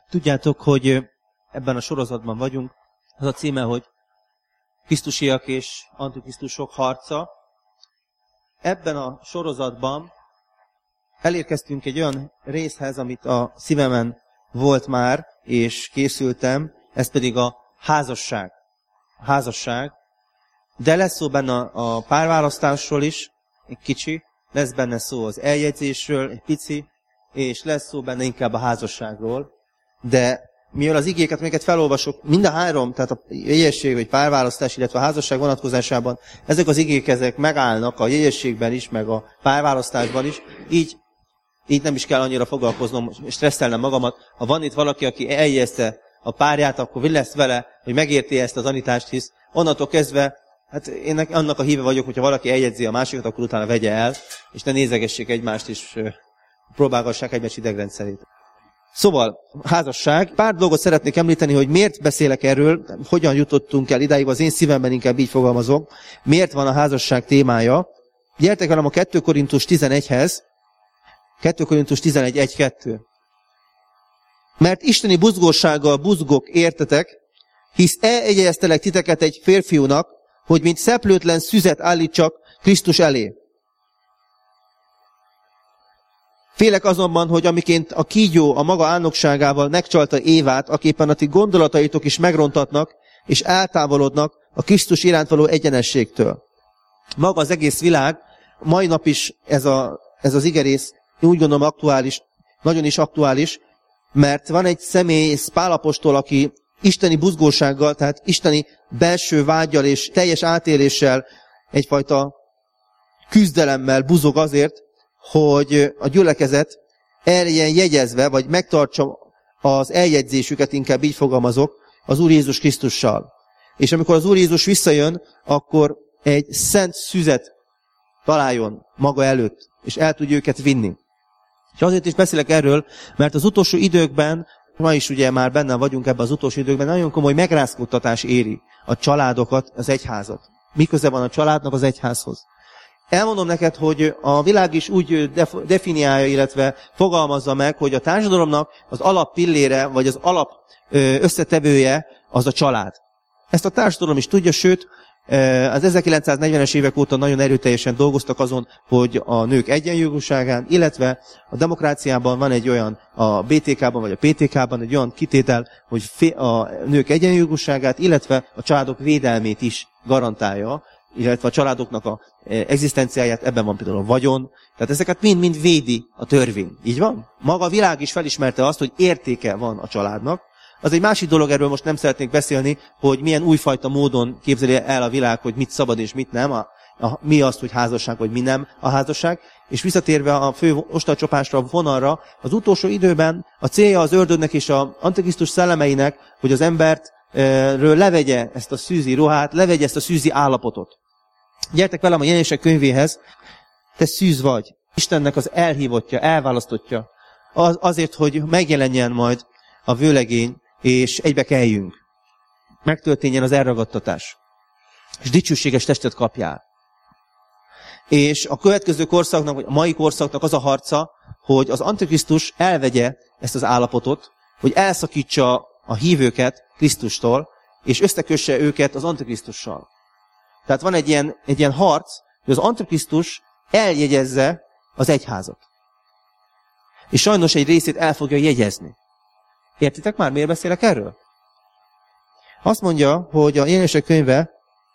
Tudjátok, hogy ebben a sorozatban vagyunk. Az a címe, hogy Krisztusiak és antikrisztusok harca. Ebben a sorozatban elérkeztünk egy olyan részhez, amit a szívemen volt már, és készültem, ez pedig a házasság. A házasság. De lesz szó benne a párválasztásról is, egy kicsi, lesz benne szó az eljegyzésről, egy pici, és lesz szó benne inkább a házasságról. De mivel az igéket, amiket felolvasok, mind a három, tehát a jegyesség vagy párválasztás, illetve a házasság vonatkozásában, ezek az igék ezek megállnak a jegyességben is, meg a párválasztásban is, így nem is kell annyira foglalkoznom, stresszelnem magamat. Ha van itt valaki, aki eljegyezte a párját, akkor mi lesz vele, hogy megérti ezt a tanítást, hisz onnantól kezdve, hát én annak a híve vagyok, hogyha valaki eljegyzi a másikat, akkor utána vegye el, és ne nézegessék egymást, és próbálgassák egymás idegrendszerét. Szóval, házasság. Pár dolgot szeretnék említeni, hogy miért beszélek erről, hogyan jutottunk el idáig, az én szívemben inkább így fogalmazok. Miért van a házasság témája? Gyertek velem a 2 Korintus 11-hez. 2 Korintus 11:1-2. Mert isteni buzgósággal buzgok értetek, hisz eljegyeztelek titeket egy férfiúnak, hogy mint szeplőtlen szüzet állítsak Krisztus elé. Félek azonban, hogy amiként a kígyó a maga álnokságával megcsalta Évát, aképpen a ti gondolataitok is megrontatnak, és eltávolodnak a Krisztus iránt való egyenességtől. Maga az egész világ, mai nap is ez az igerész, úgy gondolom aktuális, nagyon is aktuális, mert van egy személy, Pál apostol, aki isteni buzgósággal, tehát isteni belső vággyal és teljes átéléssel, egyfajta küzdelemmel buzog azért, hogy a gyülekezet el legyen jegyezve, vagy megtartsa az eljegyzésüket, inkább így fogalmazok, az Úr Jézus Krisztussal. És amikor az Úr Jézus visszajön, akkor egy szent szüzet találjon maga előtt, és el tudja őket vinni. És azért is beszélek erről, mert az utolsó időkben, ma is ugye már benne vagyunk ebben az utolsó időkben, nagyon komoly megrázkódtatás éri a családokat, az egyházat. Mi köze van a családnak az egyházhoz? Elmondom neked, hogy a világ is úgy definiálja, illetve fogalmazza meg, hogy a társadalomnak az alappillére, vagy az alap összetevője az a család. Ezt a társadalom is tudja, sőt, az 1940-es évek óta nagyon erőteljesen dolgoztak azon, hogy a nők egyenjogúságán, illetve a demokráciában van egy olyan, a BTK-ban vagy a PTK-ban egy olyan kitétel, hogy a nők egyenjogúságát, illetve a családok védelmét is garantálja, illetve a családoknak a egzisztenciáját, ebben van például a vagyon. Tehát ezeket mind-mind védi a törvény. Így van? Maga a világ is felismerte azt, hogy értéke van a családnak. Az egy másik dolog, erről most nem szeretnék beszélni, hogy milyen újfajta módon képzeli el a világ, hogy mit szabad és mit nem, mi az, hogy házasság, vagy mi nem a házasság. És visszatérve a fő ostobacsapásra, a vonalra, az utolsó időben a célja az ördögnek és az antikrisztus szellemeinek, hogy az emberről levegye ezt a szűzi ruhát, levegye ezt a szűzi állapotot. Gyertek velem a Jelenések könyvéhez, te szűz vagy. Istennek az elhívottja, elválasztottja, azért, hogy megjelenjen majd a vőlegény, és egybe kelljünk. Megtörténjen az elragadtatás. És dicsőséges testet kapjál. És a következő korszaknak, vagy a mai korszaknak az a harca, hogy az Antikrisztus elvegye ezt az állapotot, hogy elszakítsa a hívőket Krisztustól, és összekösse őket az Antikrisztussal. Tehát van egy ilyen harc, hogy az Antikrisztus eljegyezze az egyházat. És sajnos egy részét el fogja jegyezni. Értitek már, miért beszélek erről? Azt mondja, hogy a Jelenések könyve,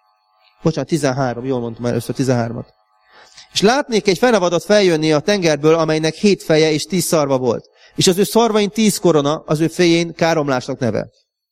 13, jól mondtam először 13-at. És látnék egy fenevadat feljönni a tengerből, amelynek 7 feje és 10 szarva volt. És az ő szarvain 10 korona, az ő fején káromlásnak neve.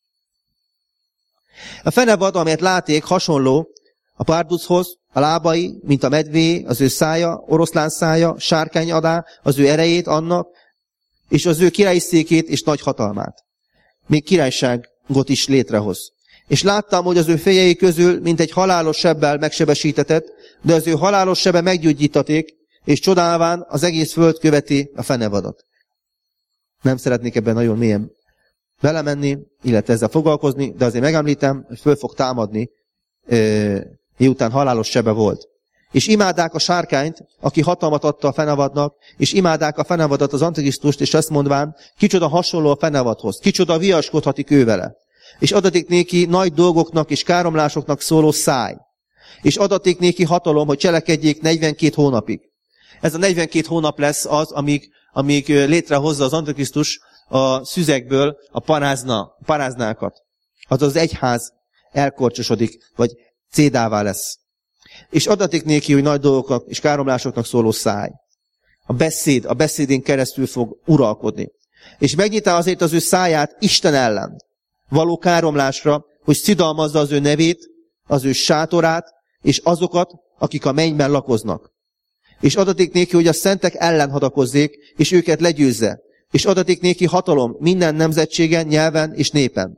A fenevad, amelyet láték, hasonló a párduchoz, a lábai, mint a medvé, az ő szája, oroszlán szája, sárkány adá, az ő erejét annak, és az ő királyi székét és nagy hatalmát. Még királyságot is létrehoz. És láttam, hogy az ő fejei közül, mint egy halálos sebbel megsebesítetett, de az ő halálos sebe meggyógyítaték, és csodálván az egész föld követi a fenevadat. Nem szeretnék ebben nagyon mélyen belemenni, illetve ezzel foglalkozni, de azért megemlítem, hogy föl fog támadni, miután halálos sebe volt. És imádák a sárkányt, aki hatalmat adta a fenavadnak, és imádák a fenavadat, az Antikrisztust, és azt mondván, kicsoda hasonló a fenavadhoz, kicsoda viaskodhatik ő vele. És adatik néki nagy dolgoknak és káromlásoknak szóló száj. És adatik néki hatalom, hogy cselekedjék 42 hónapig. Ez a 42 hónap lesz az, amíg létrehozza az Antikrisztus a szüzekből a paráznákat. Azaz az egyház elkorcsosodik, vagy cédává lesz. És adatik néki, hogy nagy dolgoknak és káromlásoknak szóló száj. A beszédén keresztül fog uralkodni. És megnyitá azért az ő száját Isten ellen való káromlásra, hogy szidalmazza az ő nevét, az ő sátorát, és azokat, akik a mennyben lakoznak. És adatik néki, hogy a szentek ellen hadakozzék, és őket legyőzze. És adatik néki hatalom minden nemzetségen, nyelven és népen.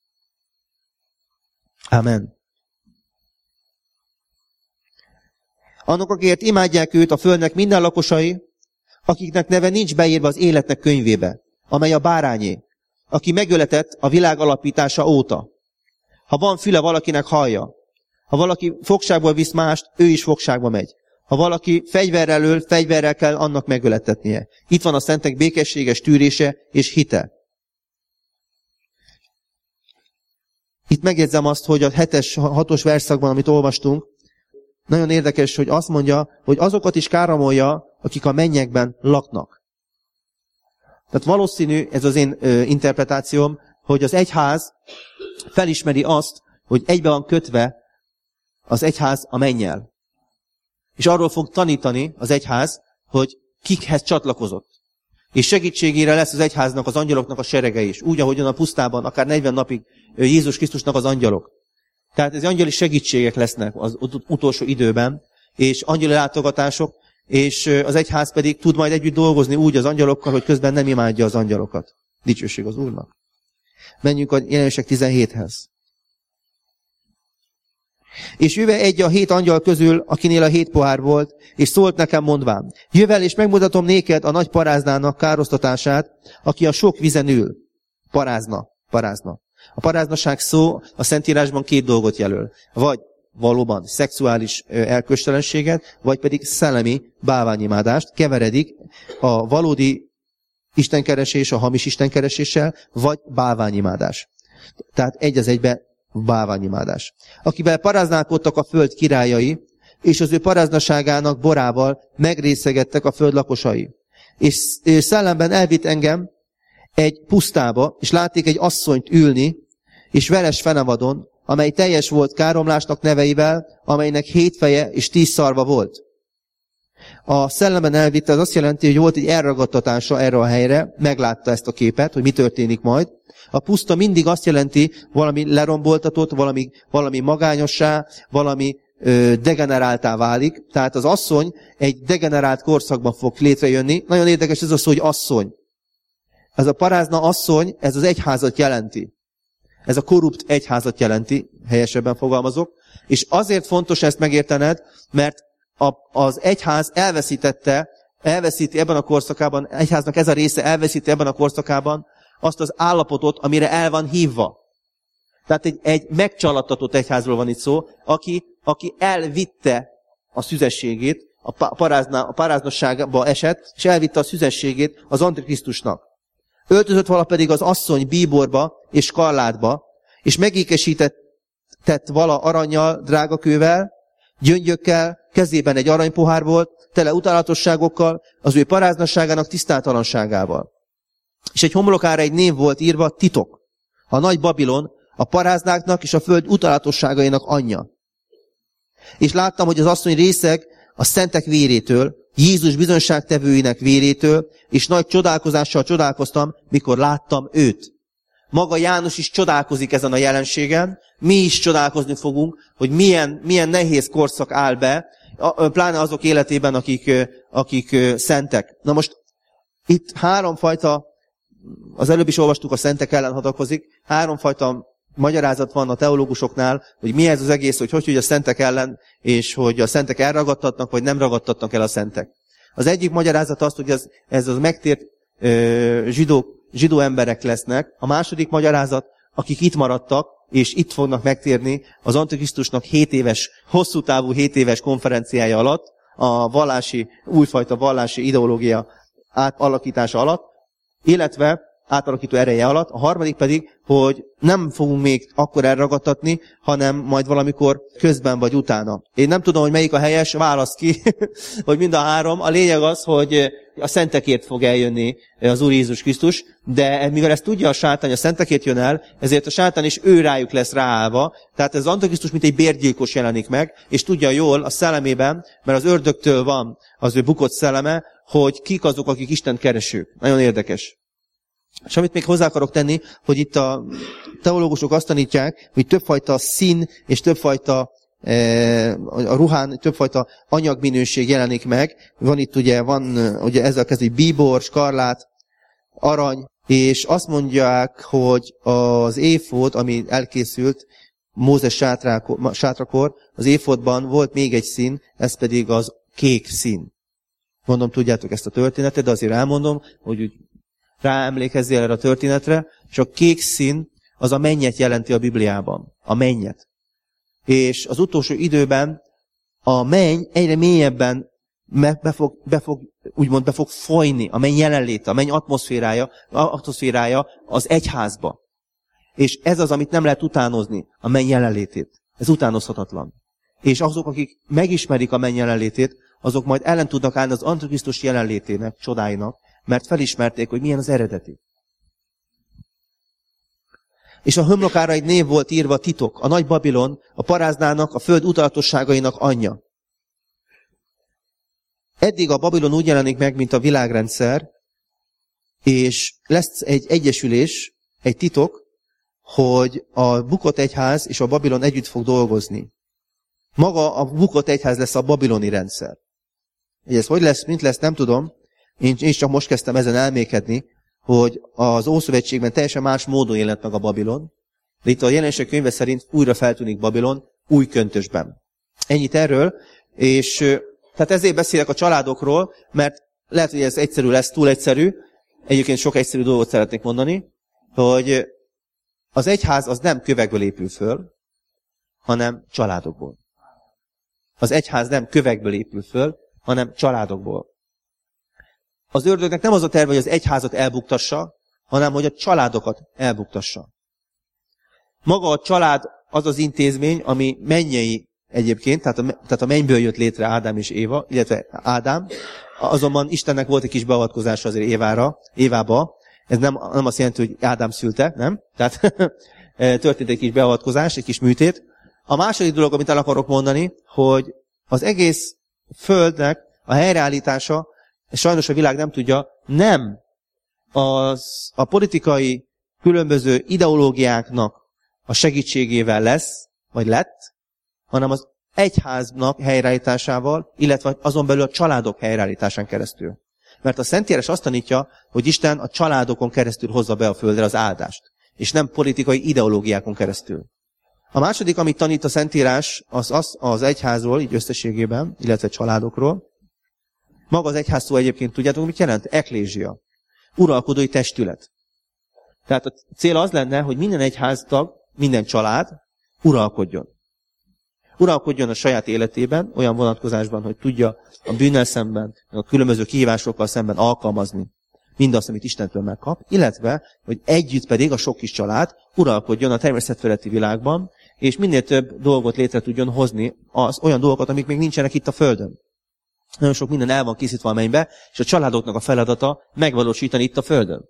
Amen. Annak, akiért imádják őt a földnek minden lakosai, akiknek neve nincs beírva az életnek könyvébe, amely a bárányé, aki megöletett a világ alapítása óta. Ha van füle, valakinek hallja. Ha valaki fogságból visz mást, ő is fogságba megy. Ha valaki fegyverrel öl, fegyverrel kell annak megöletetnie. Itt van a szentek békességes tűrése és hite. Itt megjegyzem azt, hogy a 6-os verszakban, amit olvastunk, nagyon érdekes, hogy azt mondja, hogy azokat is káromolja, akik a mennyekben laknak. Tehát valószínű, ez az én interpretációm, hogy az egyház felismeri azt, hogy egybe van kötve az egyház a mennyel. És arról fog tanítani az egyház, hogy kikhez csatlakozott. És segítségére lesz az egyháznak, az angyaloknak a serege is. Úgy, ahogyan a pusztában, akár 40 napig Jézus Krisztusnak az angyalok. Tehát ez angyali segítségek lesznek az utolsó időben, és angyali látogatások, és az egyház pedig tud majd együtt dolgozni úgy az angyalokkal, hogy közben nem imádja az angyalokat. Dicsőség az Úrnak. Menjünk a Jelenések 17-hez. És jöve egy a 7 angyal közül, akinél a 7 pohár volt, és szólt nekem mondván, jövel és megmutatom néked a nagy paráznának károsztatását, aki a sok vizen ül. Parázna. A paráznaság szó a Szentírásban 2 dolgot jelöl. Vagy valóban szexuális elköstelenséget, vagy pedig szellemi bálványimádást keveredik a valódi istenkeresés a hamis istenkereséssel, vagy bálványimádás. Tehát egy az egybe bálványimádás. Akivel paráználkodtak a föld királyai, és az ő paráznaságának borával megrészegettek a föld lakosai. És szellemben elvitt engem egy pusztába, és látték egy asszonyt ülni, és veres fenavadon, amely teljes volt káromlásnak neveivel, amelynek 7 feje és 10 szarva volt. A szellemben elvitte, az azt jelenti, hogy volt egy elragadtatása erre a helyre, meglátta ezt a képet, hogy mi történik majd. A puszta mindig azt jelenti, valami leromboltatott, valami magányossá, valami degeneráltá válik. Tehát az asszony egy degenerált korszakban fog létrejönni. Nagyon érdekes ez az, hogy asszony. Ez a parázna asszony, ez az egyházat jelenti. Ez a korrupt egyházat jelenti, helyesebben fogalmazok. És azért fontos ezt megértened, mert az egyház elveszíti ebben a korszakában, egyháznak ez a része elveszíti ebben a korszakában azt az állapotot, amire el van hívva. Tehát egy megcsalattatott egyházról van itt szó, aki elvitte a szüzességét, a paráznasságba esett, és elvitte a szüzességét az Antikrisztusnak. Öltözött vala pedig az asszony bíborba és skarlátba, és megékesített vala arannyal, drágakővel, gyöngyökkel, kezében egy aranypohár volt, tele utálatosságokkal, az ő paráznasságának tisztátalanságával. És egy homlokára egy név volt írva, titok. A nagy Babilon, a paráznáknak és a föld utálatosságainak anyja. És láttam, hogy az asszony részeg a szentek vérétől, Jézus bizonyságtevőinek vérétől, és nagy csodálkozással csodálkoztam, mikor láttam őt. Maga János is csodálkozik ezen a jelenségen, mi is csodálkozni fogunk, hogy milyen nehéz korszak áll be, pláne azok életében, akik szentek. Na most itt 3 fajta, az előbb is olvastuk, a szentek ellen hadakozik, 3 fajta magyarázat van a teológusoknál, hogy mi ez az egész, hogy a szentek ellen, és hogy a szentek elragadtatnak, vagy nem ragadtatnak el a szentek. Az egyik magyarázat az, hogy ez az megtért zsidó emberek lesznek. A második magyarázat, akik itt maradtak, és itt fognak megtérni az Antikrisztusnak 7 éves, hosszú távú 7 éves konferenciája alatt, a újfajta vallási ideológia átalakítása alatt, illetve átalakító ereje alatt. A harmadik pedig, hogy nem fogunk még akkor elragadtatni, hanem majd valamikor közben vagy utána. Én nem tudom, hogy melyik a helyes, válasz ki, hogy mind a három. A lényeg az, hogy a szentekért fog eljönni az Úr Jézus Krisztus, de mivel ezt tudja a sátán, hogy a szentekért jön el, ezért a sátán is ő rájuk lesz ráállva. Tehát ez az Antikrisztus mint egy bérgyilkos jelenik meg, és tudja jól a szellemében, mert az ördögtől van az ő bukott szelleme, hogy kik azok, akik Istent keresők. Nagyon érdekes. És amit még hozzá akarok tenni, hogy itt a teológusok azt tanítják, hogy többfajta szín és többfajta a ruhán többfajta anyagminőség jelenik meg. Van itt ugye ezzel kezdve bíbor, skarlát, arany, és azt mondják, hogy az éfod, ami elkészült Mózes sátrakor, az éfodban volt még egy szín, ez pedig az kék szín. Mondom, tudjátok ezt a történetet, de azért elmondom, hogy úgy ráemlékezzél erre a történetre, és a kék szín az a mennyet jelenti a Bibliában. A mennyet. És az utolsó időben a menny egyre mélyebben be fog folyni, a menny jelenléte, a menny atmoszférája az egyházba. És ez az, amit nem lehet utánozni, a menny jelenlétét. Ez utánozhatatlan. És azok, akik megismerik a menny jelenlétét, azok majd ellen tudnak állni az Antikrisztus jelenlétének, csodáinak, mert felismerték, hogy milyen az eredeti. És a homlokára egy név volt írva, titok, a nagy Babilon, a paráznának, a föld utalatosságainak anyja. Eddig a Babilon úgy jelenik meg, mint a világrendszer, és lesz egy egyesülés, egy titok, hogy a bukott egyház és a Babilon együtt fog dolgozni. Maga a bukott egyház lesz a babiloni rendszer. Ez hogy lesz, mint lesz, nem tudom. Én csak most kezdtem ezen elmékedni, hogy az Ószövetségben teljesen más módon jelent meg a Babilon, de itt a Jelenések könyve szerint újra feltűnik Babilon új köntösben. Ennyit erről, és tehát ezért beszélek a családokról, mert lehet, hogy ez egyszerű lesz, túl egyszerű, egyébként sok egyszerű dolgot szeretnék mondani, hogy az egyház az nem kövekből épül föl, hanem családokból. Az egyház nem kövekből épül föl, hanem családokból. Az ördögnek nem az a terve, hogy az egyházat elbuktassa, hanem hogy a családokat elbuktassa. Maga a család az az intézmény, ami mennyei egyébként, tehát a mennyből jött létre Ádám és Éva, illetve Ádám, azonban Istennek volt egy kis beavatkozása azért Évába. Ez nem azt jelenti, hogy Ádám szülte, nem? Tehát történt egy kis beavatkozás, egy kis műtét. A második dolog, amit el akarok mondani, hogy az egész földnek a helyreállítása, sajnos a világ nem tudja, nem a politikai különböző ideológiáknak a segítségével lesz, vagy lett, hanem az egyháznak helyreállításával, illetve azon belül a családok helyreállításán keresztül. Mert a Szentírás azt tanítja, hogy Isten a családokon keresztül hozza be a földre az áldást, és nem politikai ideológiákon keresztül. A második, amit tanít a Szentírás, az egyházról, így összességében, illetve családokról. Maga az egyház szó egyébként tudjátok, mit jelent? Eklézsia. Uralkodói testület. Tehát a cél az lenne, hogy minden egyháztag, minden család uralkodjon. Uralkodjon a saját életében, olyan vonatkozásban, hogy tudja a bűnnel szemben, a különböző kihívásokkal szemben alkalmazni mindazt, amit Istentől megkap, illetve, hogy együtt pedig a sok kis család uralkodjon a természetfeletti világban, és minél több dolgot létre tudjon hozni, olyan dolgokat, amik még nincsenek itt a földön. Nagyon sok minden el van készítve a mennybe, és a családoknak a feladata megvalósítani itt a földön.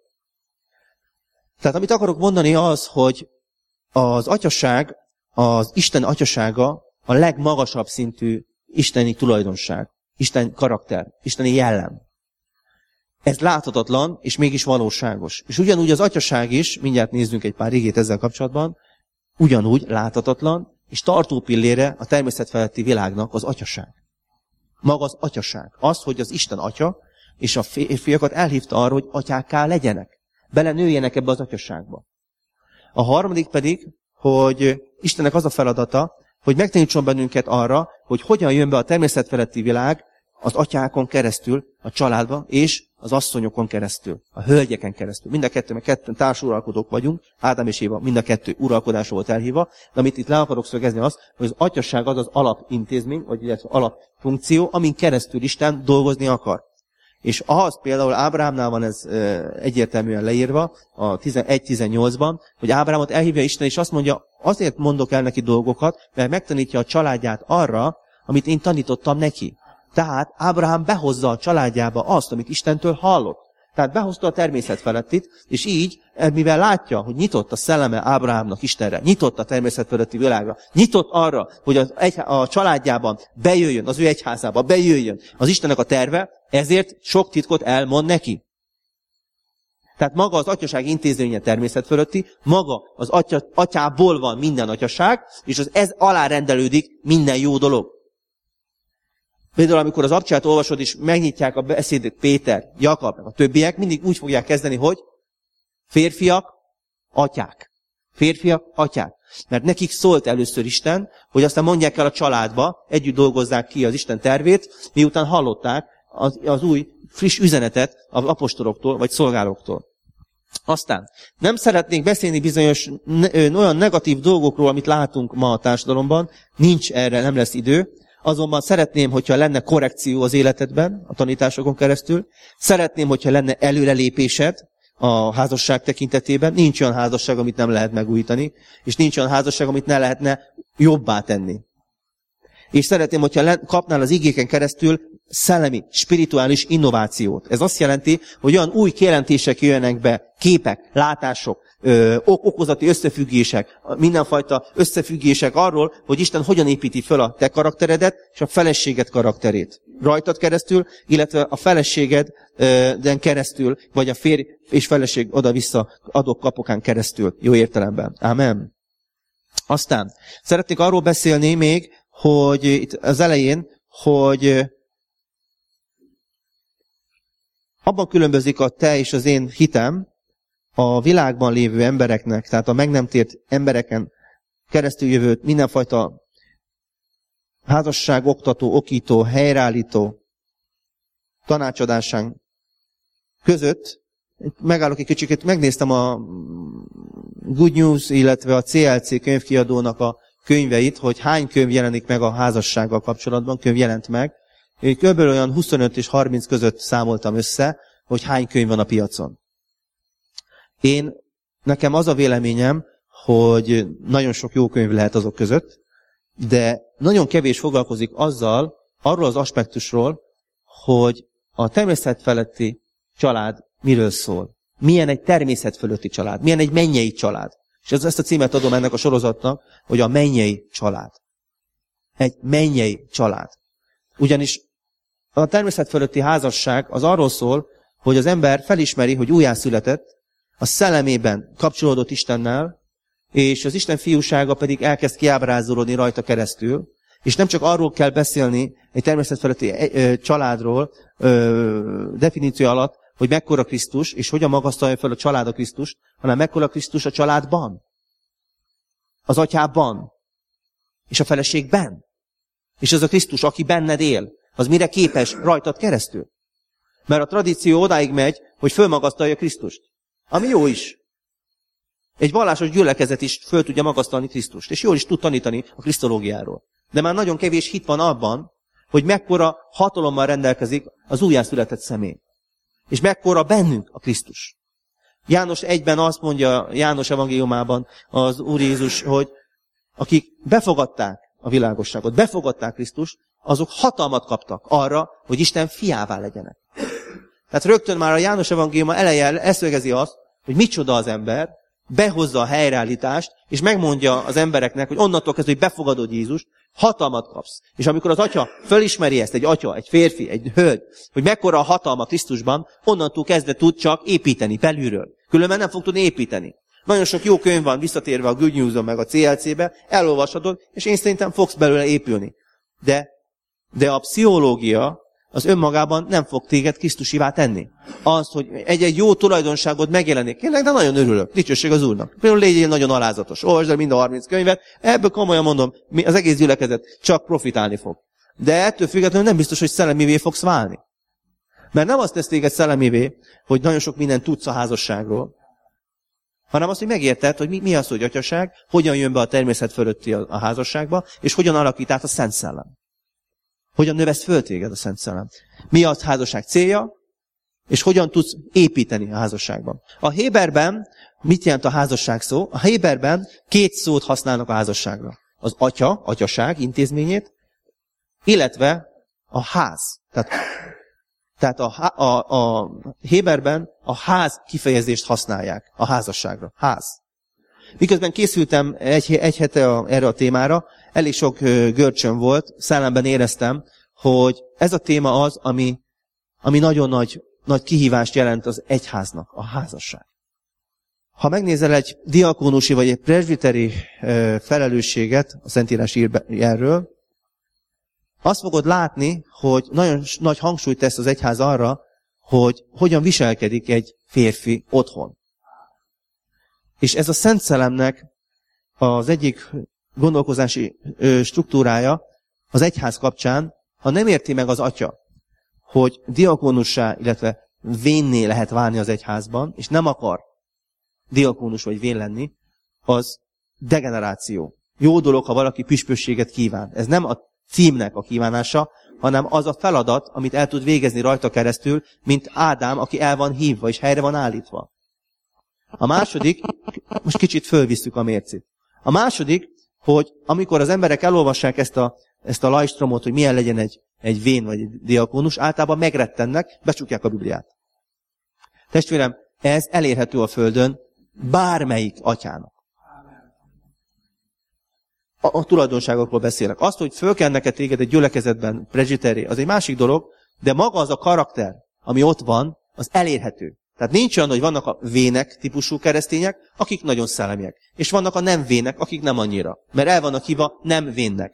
Tehát amit akarok mondani az, hogy az atyaság, az Isten atyasága a legmagasabb szintű isteni tulajdonság, Isten karakter, isteni jellem. Ez láthatatlan, és mégis valóságos. És ugyanúgy az atyaság is, mindjárt nézzünk egy pár igét ezzel kapcsolatban, ugyanúgy láthatatlan, és tartópillére a természetfeletti világnak az atyaság. Maga az atyaság. Az, hogy az Isten atya, és a férfiakat elhívta arra, hogy atyákká legyenek. Belenőjenek ebbe az atyaságba. A harmadik pedig, hogy Istennek az a feladata, hogy megtanítson bennünket arra, hogy hogyan jön be a természetfeletti világ az atyákon keresztül a családba, és az asszonyokon keresztül, a hölgyeken keresztül. Mind a kettő, mert ketten társuralkodók vagyunk, Ádám és Éva mind a kettő uralkodásra volt elhívva, de amit itt le akarok szögezni az, hogy az atyaság az az alapintézmény, vagy illetve alapfunkció, amin keresztül Isten dolgozni akar. És ahhoz például Ábrahámnál van ez egyértelműen leírva, a 1.18-ban, hogy Ábrahámot elhívja Isten, és azt mondja, azért mondok el neki dolgokat, mert megtanítja a családját arra, amit én tanítottam neki. Tehát Ábrahám behozza a családjába azt, amit Istentől hallott. Tehát behozta a természet felettit, és így, mivel látja, hogy nyitott a szelleme Ábrahámnak Istenre, nyitott a természet feletti világra, nyitott arra, hogy a családjában bejöjjön, az ő egyházába bejöjjön az Istennek a terve, ezért sok titkot elmond neki. Tehát maga az atyaság intézménye természet fölötti, maga az atyából van minden atyaság, és ez alárendelődik minden jó dolog. Például, amikor az Abcsát olvasod, és megnyitják a beszédet Péter, Jakab, a többiek, mindig úgy fogják kezdeni, hogy férfiak, atyák. Férfiak, atyák. Mert nekik szólt először Isten, hogy aztán mondják el a családba, együtt dolgozzák ki az Isten tervét, miután hallották az új, friss üzenetet az apostoloktól, vagy szolgálóktól. Aztán nem szeretnék beszélni bizonyos olyan negatív dolgokról, amit látunk ma a társadalomban, nincs erre, nem lesz idő. Azonban szeretném, hogyha lenne korrekció az életedben, a tanításokon keresztül. Szeretném, hogyha lenne előrelépésed a házasság tekintetében. Nincs olyan házasság, amit nem lehet megújítani, és nincs olyan házasság, amit ne lehetne jobbá tenni. És szeretném, hogyha kapnál az igéken keresztül szellemi, spirituális innovációt. Ez azt jelenti, hogy olyan új kijelentések jöjjenek be, képek, látások, okozati összefüggések, mindenfajta összefüggések arról, hogy Isten hogyan építi föl a te karakteredet és a feleséged karakterét. Rajtad keresztül, illetve a feleségeden keresztül, vagy a férj és feleség oda-vissza adok-kapokán keresztül, jó értelemben. Ámen. Aztán szeretnék arról beszélni még, hogy itt az elején, hogy abban különbözik a te és az én hitem a világban lévő embereknek, tehát a meg nem tért embereken keresztül jövő mindenfajta házasság, oktató, okító, helyreállító tanácsadásán között. Megállok egy kicsit, megnéztem a Good News, illetve a CLC könyvkiadónak a könyveit, hogy hány könyv jelenik meg a házassággal kapcsolatban, könyv jelent meg. Én kb. Olyan 25 és 30 között számoltam össze, hogy hány könyv van a piacon. Nekem az a véleményem, hogy nagyon sok jó könyv lehet azok között, de nagyon kevés foglalkozik arról az aspektusról, hogy a természet feletti család miről szól. Milyen egy természet fölötti család, milyen egy mennyei család. És ezt a címet adom ennek a sorozatnak, hogy a mennyei család. Egy mennyei család. Ugyanis a természet fölötti házasság az arról szól, hogy az ember felismeri, hogy újjászületett, a szellemében kapcsolódott Istennel, és az Isten fiúsága pedig elkezd kiábrázolódni rajta keresztül, és nem csak arról kell beszélni egy természetfeletti családról definíció alatt, hogy mekkora Krisztus, és hogyan magasztalja fel a család a Krisztust, hanem mekkora Krisztus a családban, az atyában, és a feleségben. És az a Krisztus, aki benned él, az mire képes rajtad keresztül. Mert a tradíció odáig megy, hogy fölmagasztalja Krisztust. Ami jó is. Egy vallásos gyülekezet is föl tudja magasztalni Krisztust, és jól is tud tanítani a krisztológiáról. De már nagyon kevés hit van abban, hogy mekkora hatalommal rendelkezik az újjászületett személy. És mekkora bennünk a Krisztus. János 1-ben azt mondja, János evangéliumában az Úr Jézus, hogy akik befogadták a világosságot, befogadták Krisztust, azok hatalmat kaptak arra, hogy Isten fiává legyenek. Tehát rögtön már a János evangéliuma elején leszögezi azt, hogy micsoda az ember, behozza a helyreállítást, és megmondja az embereknek, hogy onnantól kezdve, hogy befogadod Jézust, hatalmat kapsz. És amikor az atya fölismeri ezt, egy atya, egy férfi, egy hölgy, hogy mekkora a hatalma Krisztusban, onnantól kezdve tud csak építeni belülről. Különben nem fog tudni építeni. Nagyon sok jó könyv van, visszatérve a Good News-on meg a CLC-be, elolvashatod, és én szerintem fogsz belőle épülni. De a pszichológia az önmagában nem fog téged Krisztusivá tenni. Az, hogy egy jó tulajdonságod megjelenik. Kérlek, de nagyon örülök. Dicsőség az Úrnak. Például légyél nagyon alázatos. Olvasd el mind a 30 könyvet. Ebből komolyan mondom, az egész gyülekezet csak profitálni fog. De ettől függetlenül nem biztos, hogy szellemivé fogsz válni. Mert nem azt tesz téged szellemévé, hogy nagyon sok mindent tudsz a házasságról, hanem azt, hogy megérted, hogy mi az, hogy atyaság, hogyan jön be a természet fölötti a házasságba, és hogyan alakít át a Szent Szellem. Hogyan növeszt föl téged a Szent Szellem. Mi a házasság célja, és hogyan tudsz építeni a házasságban. A Héberben, mit jelent a házasság szó? A Héberben 2 szót használnak a házasságra. Az atyaság intézményét, illetve a ház. Tehát a Héberben a ház kifejezést használják a házasságra. Ház. Miközben készültem egy hete erre a témára, elég sok görcsöm volt, szellemben éreztem, hogy ez a téma az, ami nagyon nagy kihívást jelent az egyháznak, a házasság. Ha megnézel egy diakónusi vagy egy presbiteri felelősséget, a Szentírás ír erről, azt fogod látni, hogy nagyon nagy hangsúlyt tesz az egyház arra, hogy hogyan viselkedik egy férfi otthon. És ez a Szent Szellemnek az egyik gondolkozási struktúrája az egyház kapcsán, ha nem érti meg az atya, hogy diakónussá, illetve vénné lehet válni az egyházban, és nem akar diakónus vagy vén lenni, az degeneráció. Jó dolog, ha valaki püspökséget kíván. Ez nem a címnek a kívánása, hanem az a feladat, amit el tud végezni rajta keresztül, mint Ádám, aki el van hívva, és helyre van állítva. A második, most kicsit fölvisszük a mércét. A második, hogy amikor az emberek elolvassák ezt a lajstromot, hogy milyen legyen egy vén vagy egy diakónus, általában megrettennek, becsukják a Bibliát. Testvérem, ez elérhető a Földön bármelyik atyának. A tulajdonságokról beszélek. Azt, hogy föl kell neked téged egy gyülekezetben presbiteri, az egy másik dolog, de maga az a karakter, ami ott van, az elérhető. Tehát nincs olyan, hogy vannak a vének típusú keresztények, akik nagyon szellemiek. És vannak a nem vének, akik nem annyira. Mert el vannak hívva nem vénnek.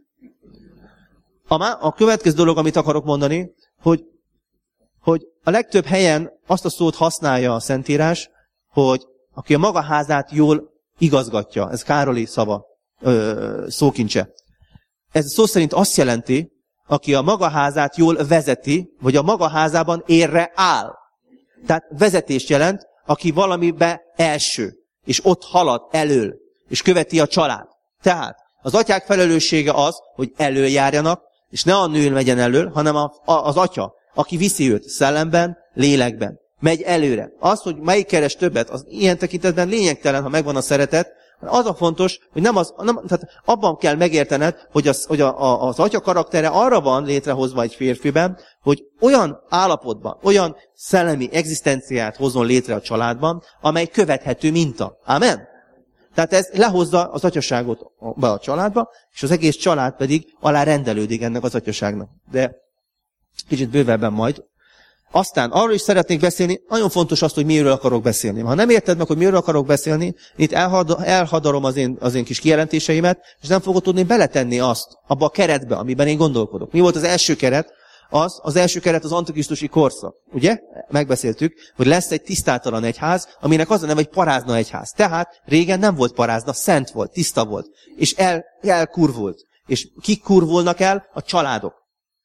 A következő dolog, amit akarok mondani, hogy a legtöbb helyen azt a szót használja a Szentírás, hogy aki a maga házát jól igazgatja. Ez Károli szava, szókincse. Ez szó szerint azt jelenti, aki a maga házát jól vezeti, vagy a maga házában érre áll. Tehát vezetést jelent, aki valamibe első, és ott halad elől, és követi a család. Tehát az atyák felelőssége az, hogy előjárjanak, és ne a nő megyen elől, hanem az atya, aki viszi őt szellemben, lélekben. Megy előre. Az, hogy melyik keres többet, az ilyen tekintetben lényegtelen, ha megvan a szeretet, az a fontos, hogy tehát abban kell megértened, hogy az atya karaktere arra van létrehozva egy férfiben, hogy olyan állapotban, olyan szellemi egzisztenciát hozzon létre a családban, amely követhető minta. Amen? Tehát ez lehozza az atyaságot be a családba, és az egész család pedig alá rendelődik ennek az atyaságnak. De kicsit bővebben majd. Aztán arról is szeretnék beszélni, nagyon fontos az, hogy miről akarok beszélni. Ha nem érted meg, hogy miről akarok beszélni, itt elhadarom az én kis kijelentéseimet, és nem fogod tudni beletenni azt abba a keretbe, amiben én gondolkodok. Mi volt az első keret? Az első keret az antikrisztusi korszak. Ugye? Megbeszéltük, hogy lesz egy tisztátalan egyház, aminek az a neve, hogy parázna egyház. Tehát régen nem volt parázna, szent volt, tiszta volt, és elkurvult. És kik kurvulnak el? A családok.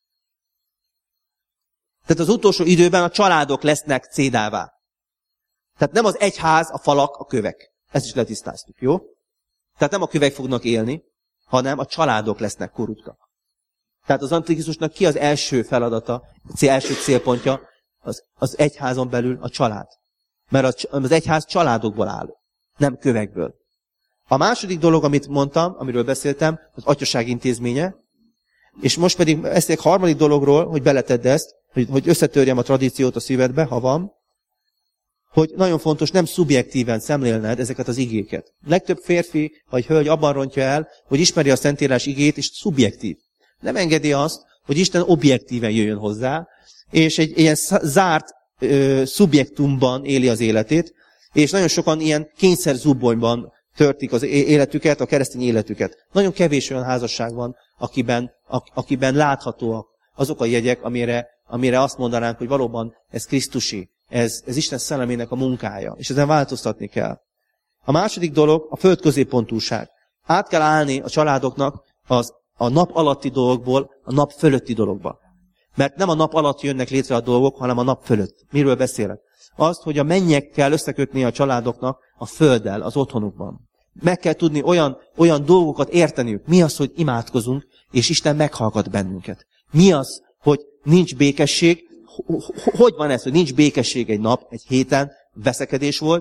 Tehát az utolsó időben a családok lesznek cédává. Tehát nem az egyház, a falak, a kövek. Ezt is letisztáztuk, jó? Tehát nem a kövek fognak élni, hanem a családok lesznek korruptak. Tehát az Antikrisztusnak ki az első feladata, első célpontja? Az egyházon belül a család. Mert az egyház családokból áll, nem kövekből. A második dolog, amit mondtam, amiről beszéltem, az atyaság intézménye, és most pedig beszélek harmadik dologról, hogy beletedd ezt, hogy összetörjem a tradíciót a szívedbe, ha van, hogy nagyon fontos nem szubjektíven szemlélned ezeket az igéket. Legtöbb férfi vagy hölgy abban rontja el, hogy ismeri a Szentírás igét, és szubjektív. Nem engedi azt, hogy Isten objektíven jöjjön hozzá, és egy ilyen zárt szubjektumban éli az életét, és nagyon sokan ilyen kényszerzubbonyban törtik az életüket, a keresztény életüket. Nagyon kevés olyan házasság van, akiben láthatóak azok a jegyek, amire azt mondanánk, hogy valóban ez Krisztusi, ez Isten szellemének a munkája, és ezen változtatni kell. A második dolog a földközéppontúság. Át kell állni a családoknak a nap alatti dologból a nap fölötti dologba. Mert nem a nap alatt jönnek létre a dolgok, hanem a nap fölött. Miről beszélek? Azt, hogy a mennyekkel összekötni a családoknak a földdel, az otthonukban. Meg kell tudni olyan dolgokat érteniük. Mi az, hogy imádkozunk, és Isten meghallgat bennünket? Mi az, hogy nincs békesség? Hogy van ez, hogy nincs békesség egy nap, egy héten, veszekedés volt,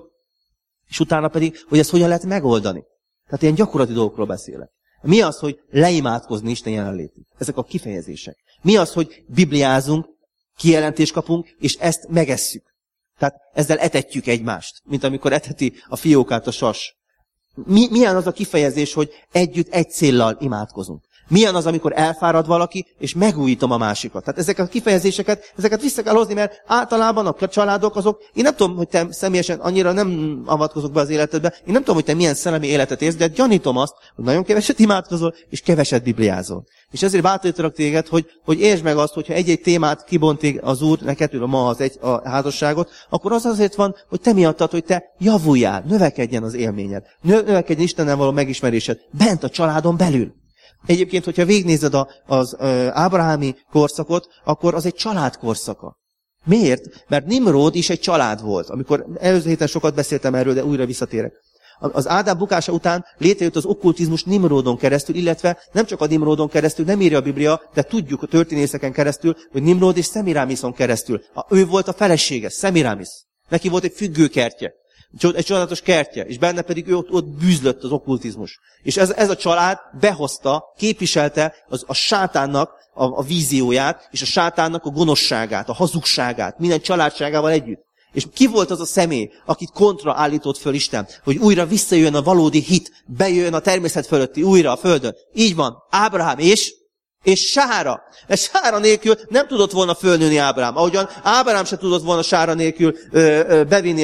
és utána pedig, hogy ezt hogyan lehet megoldani? Tehát ilyen gyakorlati dolgokról beszélek. Mi az, hogy leimádkozni Isten jelenlétét? Ezek a kifejezések. Mi az, hogy bibliázunk, kijelentést kapunk, és ezt megesszük? Tehát ezzel etetjük egymást, mint amikor eteti a fiókát a sas. Milyen az a kifejezés, hogy együtt egy céllal imádkozunk? Milyen az, amikor elfárad valaki, és megújítom a másikat? Tehát ezek a kifejezéseket, ezeket vissza kell hozni, mert általában a családok azok, én nem tudom, hogy te személyesen annyira nem avatkozok be az életedbe, én nem tudom, hogy te milyen szellemi életet élsz, de gyanítom azt, hogy nagyon keveset imádkozol, és keveset bibliázol. És ezért bátorítalak téged, hogy értsd meg azt, hogyha egy-egy témát kibontik az Úr neked, ma a házasságot, akkor az azért van, hogy te miattad, hogy te javuljál, növekedjen az élményed, növekedjen Istennel való megismerésed, bent a családon belül. Egyébként, hogyha végignézed az ábrahámi korszakot, akkor az egy család korszaka. Miért? Mert Nimród is egy család volt. Amikor előző héten sokat beszéltem erről, de újra visszatérek. Az Ádám bukása után létrejött az okkultizmus Nimródon keresztül, illetve nem csak a Nimródon keresztül, nem írja a Biblia, de tudjuk a történészeken keresztül, hogy Nimród és Szemiramiszon keresztül. Ő volt a felesége, Szemiramisz. Neki volt egy függőkertje. Egy csodálatos kertje, és benne pedig ő ott bűzlött az okkultizmus. És ez a család behozta, képviselte a sátánnak a vízióját, és a sátánnak a gonoszságát, a hazugságát, minden családságával együtt. És ki volt az a személy, akit kontra állított föl Isten, hogy újra visszajön a valódi hit, bejön a természet fölötti, újra a földön. Így van, Ábrahám és Sára. Mert Sára nélkül nem tudott volna fölnőni Ábrahám. Ahogyan Ábrahám se tudott volna Sára nélkül bevinni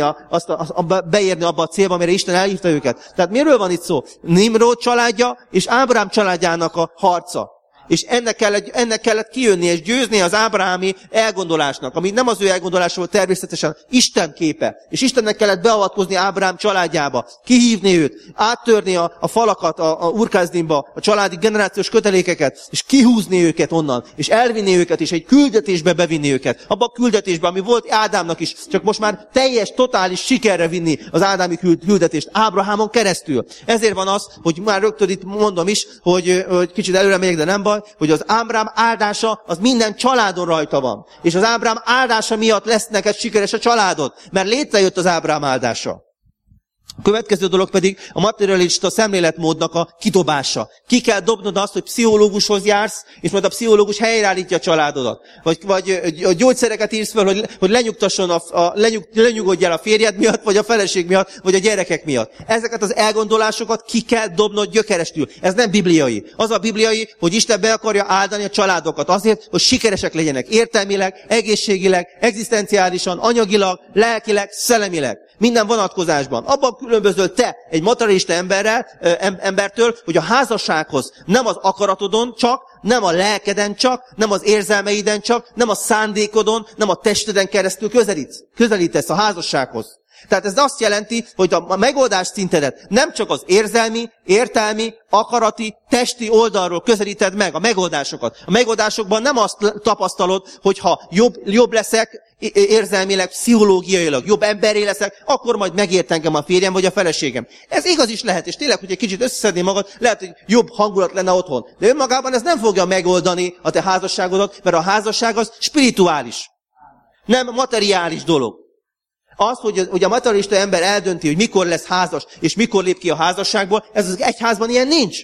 beérni abba a célba, amire Isten elhívta őket. Tehát miről van itt szó? Nimród családja és Ábrahám családjának a harca. És ennek kellett kijönni és győzni az ábrahámi elgondolásnak, ami nem az ő elgondolása volt természetesen, Isten képe. És Istennek kellett beavatkozni Ábrahám családjába, kihívni őt, áttörni a falakat, a urkázdimba, a családi generációs kötelékeket, és kihúzni őket onnan, és elvinni őket, és egy küldetésbe bevinni őket. Abba a küldetésbe, ami volt Ádámnak is, csak most már teljes, totális sikerre vinni az ádámi küldetést Ábrahámon keresztül. Ezért van az, hogy már rögtön itt mondom is, hogy kicsit előre megyek, de nem baj, hogy az Ábrahám áldása az minden családon rajta van. És az Ábrahám áldása miatt lesz neked sikeres a családod, mert létrejött az Ábrahám áldása. A következő dolog pedig a materialista szemléletmódnak a kidobása. Ki kell dobnod azt, hogy pszichológushoz jársz, és majd a pszichológus helyreállítja a családodat. Vagy a gyógyszereket írsz fel, hogy lenyugtasson lenyugodjál a férjed miatt, vagy a feleség miatt, vagy a gyerekek miatt. Ezeket az elgondolásokat ki kell dobnod gyökerestül. Ez nem bibliai. Az a bibliai, hogy Isten be akarja áldani a családokat azért, hogy sikeresek legyenek értelmileg, egészségileg, egzisztenciálisan, anyagilag, lelkileg, szellemileg. Minden vonatkozásban. Abban különbözöl te egy materialista embertől, hogy a házassághoz nem az akaratodon csak, nem a lelkeden csak, nem az érzelmeiden csak, nem a szándékodon, nem a testeden keresztül közelítesz a házassághoz. Tehát ez azt jelenti, hogy a megoldás szintedet nem csak az értelmi, akarati, testi oldalról közelíted meg a megoldásokat. A megoldásokban nem azt tapasztalod, hogy ha jobb leszek, érzelmileg, pszichológiailag jobb emberré leszek, akkor majd megért engem a férjem vagy a feleségem. Ez igaz is lehet, és tényleg, hogy egy kicsit összeszedné magad, lehet, hogy jobb hangulat lenne otthon. De önmagában ez nem fogja megoldani a te házasságodat, mert a házasság az spirituális. Nem materiális dolog. Az, hogy a materialista ember eldönti, hogy mikor lesz házas, és mikor lép ki a házasságból, ez az egyházban ilyen nincs.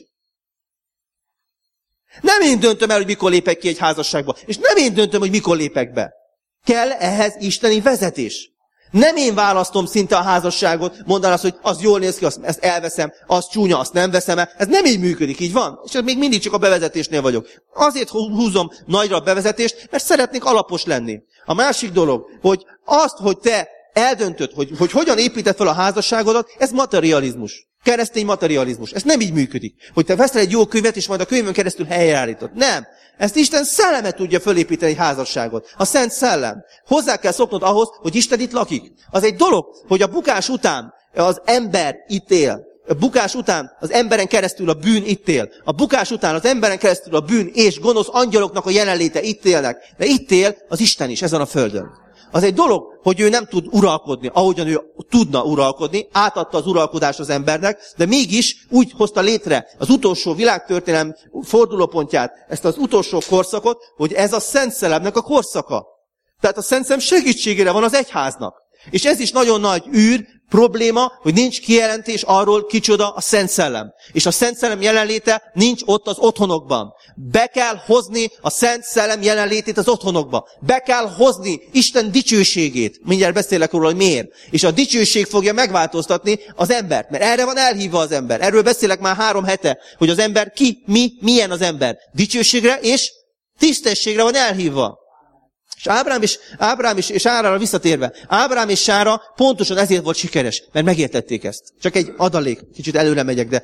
Nem én döntöm el, hogy mikor lépek ki egy házasságból, és nem én döntöm, hogy mikor lépek be. Kell ehhez isteni vezetés. Nem én választom szinte a házasságot, mondaná azt, hogy az jól néz ki, ezt elveszem, az csúnya, azt nem veszem el. Ez nem így működik, így van. És még mindig csak a bevezetésnél vagyok. Azért húzom nagyra a bevezetést, mert szeretnék alapos lenni. A másik dolog, hogy azt, hogy te eldöntöd, hogy hogyan építed fel a házasságodat, ez materializmus. Keresztény materializmus. Ez nem így működik. Hogy te veszel egy jó könyvet, és majd a könyvön keresztül helyreállítod. Nem. Ezt Isten szelleme tudja fölépíteni egy házasságot. A Szent Szellem. Hozzá kell szoknod ahhoz, hogy Isten itt lakik. Az egy dolog, hogy a bukás után az ember ítél, bukás után az emberen keresztül a bűn itt él. A bukás után az emberen keresztül a bűn és gonosz angyaloknak a jelenléte itt élnek. De itt él az Isten is ezen a földön. Az egy dolog, hogy ő nem tud uralkodni, ahogyan ő tudna uralkodni, átadta az uralkodást az embernek, de mégis úgy hozta létre az utolsó világtörténelem fordulópontját, ezt az utolsó korszakot, hogy ez a Szent Szellemnek a korszaka. Tehát a Szent Szellem segítségére van az egyháznak. És ez is nagyon nagy probléma, hogy nincs kijelentés arról, kicsoda a Szent Szellem. És a Szent Szellem jelenléte nincs ott az otthonokban. Be kell hozni a Szent Szellem jelenlétét az otthonokba. Be kell hozni Isten dicsőségét. Mindjárt beszélek róla, hogy miért. És a dicsőség fogja megváltoztatni az embert. Mert erre van elhívva az ember. Erről beszélek már 3 hete, hogy az ember ki, milyen az ember. Dicsőségre és tisztességre van elhívva. És Ábrám és Sárára visszatérve, Ábrám és Sára pontosan ezért volt sikeres, mert megértették ezt. Csak egy adalék, kicsit előre megyek, de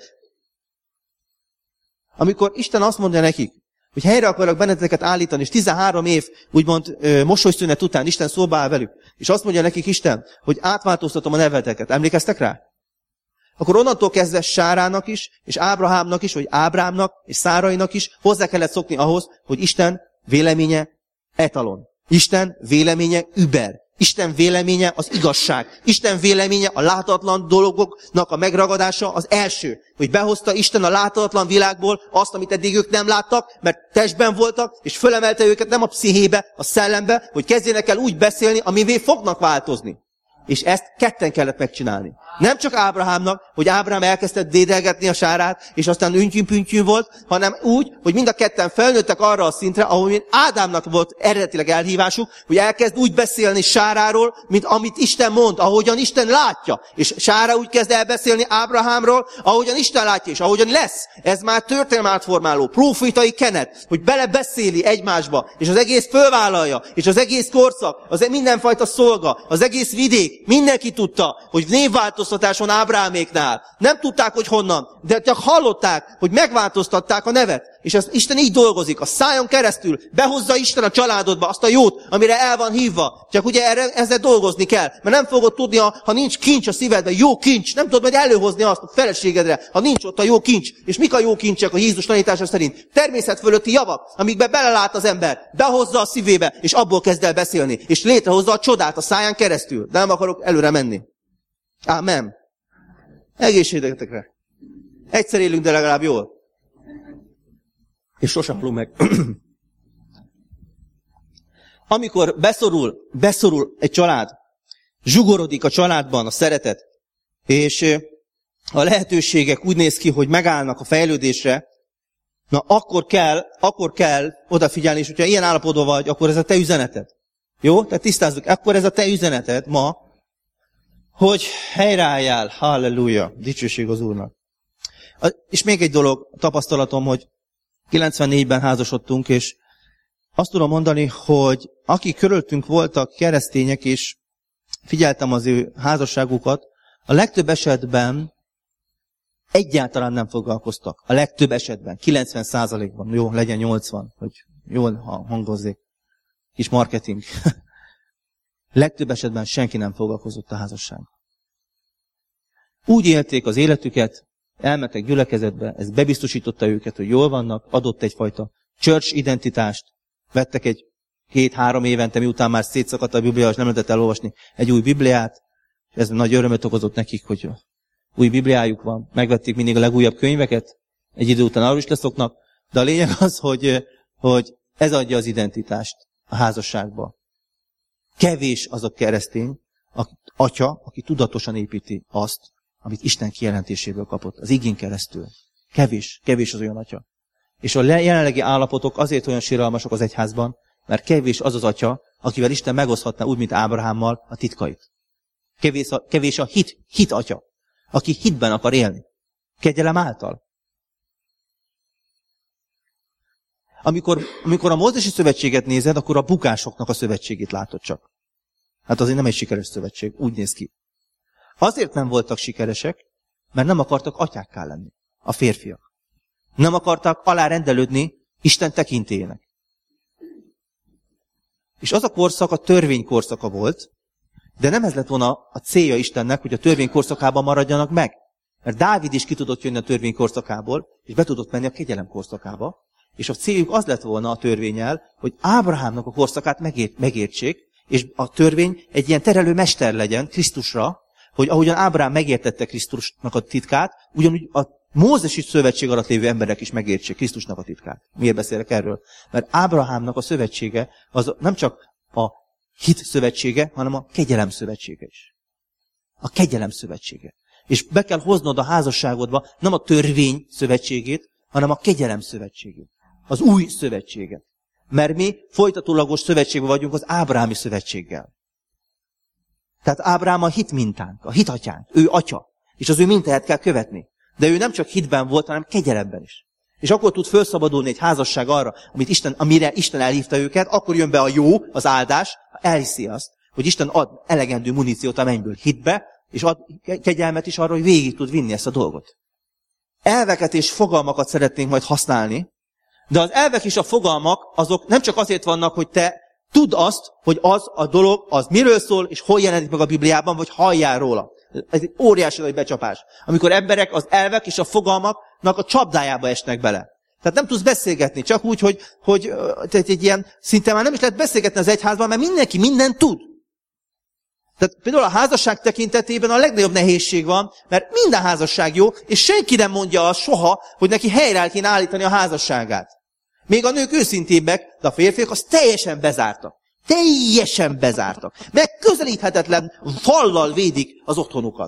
amikor Isten azt mondja nekik, hogy helyre akarok benneteket állítani, és 13 év, úgymond mosolyszünet után Isten szóba áll velük, és azt mondja nekik Isten, hogy átváltoztatom a neveteket. Emlékeztek rá? Akkor onnantól kezdve Sárának is, és Ábrahámnak is, vagy Ábrámnak, és Szárainak is hozzá kellett szokni ahhoz, hogy Isten véleménye etalon. Isten véleménye über. Isten véleménye az igazság. Isten véleménye a láthatatlan dolgoknak a megragadása az első. Hogy behozta Isten a láthatatlan világból azt, amit eddig ők nem láttak, mert testben voltak, és fölemelte őket nem a pszichébe, a szellembe, hogy kezdjenek el úgy beszélni, amivé fognak változni. És ezt ketten kellett megcsinálni. Nem csak Ábrahámnak, hogy Ábrahám elkezdte dédelgetni a Sárát, és aztán üntyűn-püntyűn volt, hanem úgy, hogy mind a ketten felnőttek arra a szintre, ahol Ádámnak volt eredetileg elhívásuk, hogy elkezd úgy beszélni Sáráról, mint amit Isten mond, ahogyan Isten látja. És Sára úgy kezd el beszélni Ábrahámról, ahogyan Isten látja, és ahogyan lesz. Ez már történelem átformáló, prófitai kenet, hogy belebeszéli egymásba, és az egész fölvállalja, és az egész korszak, az mindenfajta szolga, az egész vidék, mindenki tudta, hogy névváltoztatás van Ábraháméknál. Nem tudták, hogy honnan, de csak hallották, hogy megváltoztatták a nevet. És ez Isten így dolgozik, a szájon keresztül behozza Isten a családodba azt a jót, amire el van hívva. Csak ugye ezzel dolgozni kell, mert nem fogod tudni, ha nincs kincs a szívedben, jó kincs, nem tudod majd előhozni azt a feleségedre, ha nincs ott a jó kincs. És mik a jó kincsek a Jézus tanítása szerint? Természet fölötti javak, amikbe belelát az ember, behozza a szívébe, és abból kezd el beszélni, és létrehozza a csodát a száján keresztül. De nem akarok előre menni. Ámen. Egészségedekre. Egyszer élünk, de legalább jól. És sosem halunk meg. Amikor beszorul egy család, zsugorodik a családban a szeretet, és a lehetőségek úgy néz ki, hogy megállnak a fejlődésre, na akkor kell odafigyelni, és hogyha ilyen állapotban vagy, akkor ez a te üzeneted. Jó? Tehát tisztázzuk, akkor ez a te üzeneted ma, hogy helyreálljál, halleluja, dicsőség az Úrnak. És még egy dolog, tapasztalatom, hogy 94-ben házasodtunk, és azt tudom mondani, hogy akik körülöttünk voltak keresztények, és figyeltem az ő házasságukat, a legtöbb esetben egyáltalán nem foglalkoztak. A legtöbb esetben, 90%-ban, jó, legyen 80, hogy jól hangozzék. Kis marketing. Legtöbb esetben senki nem foglalkozott a házassággal. Úgy élték az életüket, elmentek gyülekezetbe, ez bebiztosította őket, hogy jól vannak, adott egyfajta church identitást, vettek egy 2-3 évente, miután már szétszakadt a Biblia, és nem lehetett elolvasni egy új Bibliát, és ez nagy örömet okozott nekik, hogy új Bibliájuk van, megvették mindig a legújabb könyveket, egy idő után arról is leszoknak, de a lényeg az, hogy ez adja az identitást a házasságba. Kevés az a keresztény, atya, aki tudatosan építi azt, amit Isten kijelentéséből kapott, az igén keresztül. Kevés az olyan atya. És a jelenlegi állapotok azért olyan siralmasak az egyházban, mert kevés az az atya, akivel Isten megoszthatná úgy, mint Ábrahámmal a titkait. Kevés a hit atya, aki hitben akar élni. Kegyelem által. Amikor a Mózesi szövetséget nézed, akkor a bukásoknak a szövetségét látod csak. Hát azért nem egy sikeres szövetség, úgy néz ki. Azért nem voltak sikeresek, mert nem akartak atyákká lenni, a férfiak. Nem akartak alárendelődni Isten tekintélyének. És az a korszak a törvény korszaka volt, de nem ez lett volna a célja Istennek, hogy a törvény korszakában maradjanak meg. Mert Dávid is ki tudott jönni a törvény korszakából, és be tudott menni a kegyelem korszakába, és a céljuk az lett volna a törvénnyel, hogy Ábrahámnak a korszakát megértsék, és a törvény egy ilyen terelő mester legyen Krisztusra, hogy ahogyan Ábrahám megértette Krisztusnak a titkát, ugyanúgy a mózesi szövetség alatt lévő emberek is megértsék Krisztusnak a titkát. Miért beszélek erről? Mert Ábrahámnak a szövetsége az nem csak a hit szövetsége, hanem a kegyelem szövetsége is. A kegyelem szövetsége. És be kell hoznod a házasságodba nem a törvény szövetségét, hanem a kegyelem szövetségét. Az új szövetséget. Mert mi folytatólagos szövetségben vagyunk az ábrámi szövetséggel. Tehát Ábrám a hit mintánk, a hit atyánk, ő atya. És az ő mintáját kell követni. De ő nem csak hitben volt, hanem kegyelemben is. És akkor tud felszabadulni egy házasság arra, amire Isten elhívta őket, akkor jön be a jó, az áldás, elhiszi azt, hogy Isten ad elegendő muníciót a mennyből hitbe, és ad kegyelmet is arra, hogy végig tud vinni ezt a dolgot. Elveket és fogalmakat szeretnénk majd használni, de az elvek és a fogalmak azok nem csak azért vannak, hogy te tudd azt, hogy az a dolog, az miről szól, és hol jelenik meg a Bibliában, vagy halljál róla. Ez egy óriási nagy becsapás. Amikor emberek az elvek és a fogalmaknak a csapdájába esnek bele. Tehát nem tudsz beszélgetni, csak úgy, hogy egy ilyen, szinte már nem is lehet beszélgetni az egyházban, mert mindenki mindent tud. Tehát például a házasság tekintetében a legnagyobb nehézség van, mert minden házasság jó, és senki nem mondja azt soha, hogy neki helyre kéne állítani a házasságát. Még a nők őszintébbek, de a férfiak azt teljesen bezártak. Teljesen bezártak. Megközelíthetetlen fallal védik az otthonukat.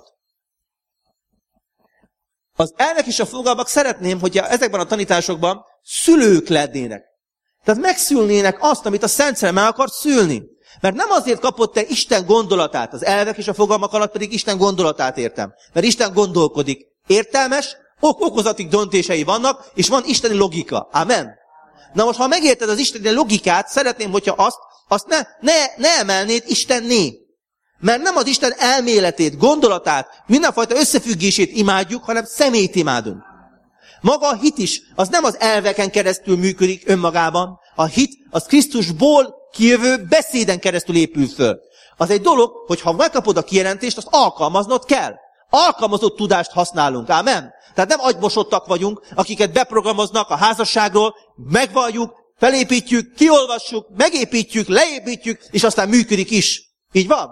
Az elvek és a fogalmak szeretném, hogy ezekben a tanításokban szülők lennének. Tehát megszülnének azt, amit a Szent Szellem el akart szülni. Mert nem azért kapott te Isten gondolatát, az elvek és a fogalmak alatt pedig Isten gondolatát értem. Mert Isten gondolkodik. Értelmes, okozati döntései vannak, és van isteni logika. Amen. Na most, ha megérted az isteni logikát, szeretném, hogyha azt ne emelnéd Istenné. Mert nem az Isten elméletét, gondolatát, mindenfajta összefüggését imádjuk, hanem személyt imádunk. Maga a hit is, az nem az elveken keresztül működik önmagában. A hit, az Krisztusból kijövő beszéden keresztül épül föl. Az egy dolog, hogy ha megkapod a kijelentést, azt alkalmaznod kell. Alkalmazott tudást használunk, ámen? Tehát nem agymosottak vagyunk, akiket beprogramoznak a házasságról, megvalljuk, felépítjük, kiolvassuk, megépítjük, leépítjük, és aztán működik is. Így van?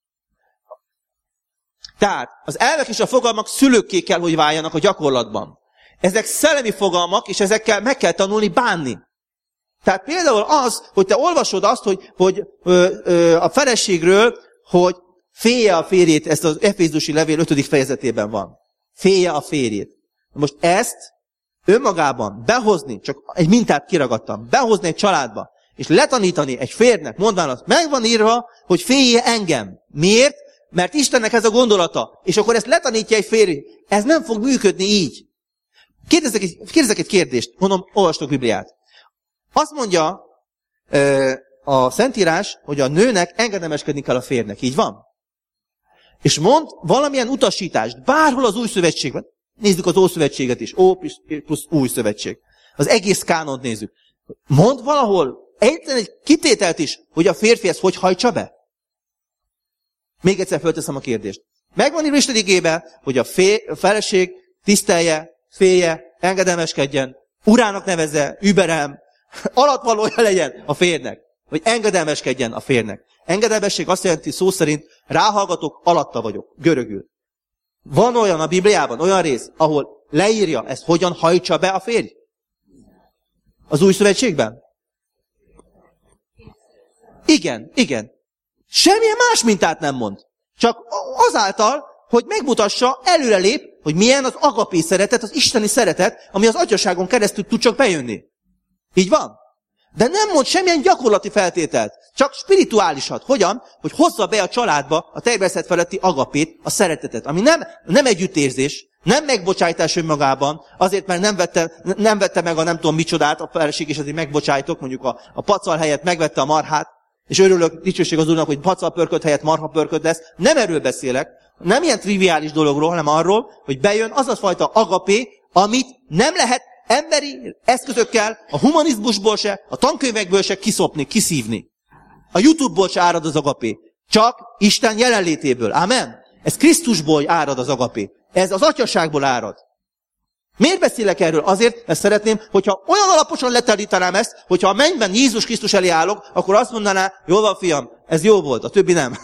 Tehát az elvek és a fogalmak szülőkké kell, hogy váljanak a gyakorlatban. Ezek szellemi fogalmak, és ezekkel meg kell tanulni bánni. Tehát például az, hogy te olvasod azt, hogy a feleségről, hogy félje a férjét, ezt az Efézusi levél 5. fejezetében van. Félje a férjét. Most ezt önmagában behozni, csak egy mintát kiragadtam, behozni egy családba, és letanítani egy férjnek, mondván azt, meg van írva, hogy félje engem. Miért? Mert Istennek ez a gondolata. És akkor ezt letanítja egy férj. Ez nem fog működni így. Kérdezek egy kérdést. Mondom, olvastok Bibliát. Azt mondja a Szentírás, hogy a nőnek engedelmeskedni kell a férjnek. Így van? És mond valamilyen utasítást, bárhol az új szövetségben. Nézzük az Ószövetséget is. Plusz új szövetség. Az egész kánont nézzük. Mond valahol egyetlen egy kitételt is, hogy a férfi ezt hogy hajtsa be? Még egyszer fölteszem a kérdést. Megvan írva Isten igében, hogy a feleség tisztelje, félje, engedelmeskedjen, urának nevezze, überelm, alattvalója legyen a férjnek, vagy engedelmeskedjen a férjnek. Engedelmesség azt jelenti szó szerint, ráhallgatok, alatta vagyok, görögül. Van olyan a Bibliában, olyan rész, ahol leírja ezt, hogyan hajtsa be a férj? Az új szövetségben? Igen. Semmilyen más mintát nem mond. Csak azáltal, hogy megmutassa, előrelép, hogy milyen az agapé szeretet, az isteni szeretet, ami az atyaságon keresztül tud csak bejönni. Így van? De nem mond semmilyen gyakorlati feltételt, csak spirituálisat. Hogyan? Hogy hozza be a családba a természet feletti agapét, a szeretetet, ami nem együttérzés, nem megbocsájtás önmagában, azért, mert nem vette meg a nem tudom micsodát a feleség, és azért megbocsájtok, mondjuk a pacal helyett megvette a marhát, és örülök, dicsőség az Úrnak, hogy pacal pörköd helyett marha pörköd lesz. Nem erről beszélek, nem ilyen triviális dologról, hanem arról, hogy bejön az a fajta agapé, amit nem lehet emberi eszközökkel, a humanizmusból se, a tankönyvekből se kiszopni, kiszívni. A YouTube-ból se árad az agapé. Csak Isten jelenlétéből. Amen. Ez Krisztusból árad az agapé. Ez az atyaságból árad. Miért beszélek erről? Azért, mert szeretném, hogyha olyan alaposan leterítanám ezt, hogyha a mennyben Jézus Krisztus elé állok, akkor azt mondaná, jól van fiam, ez jó volt, a többi nem.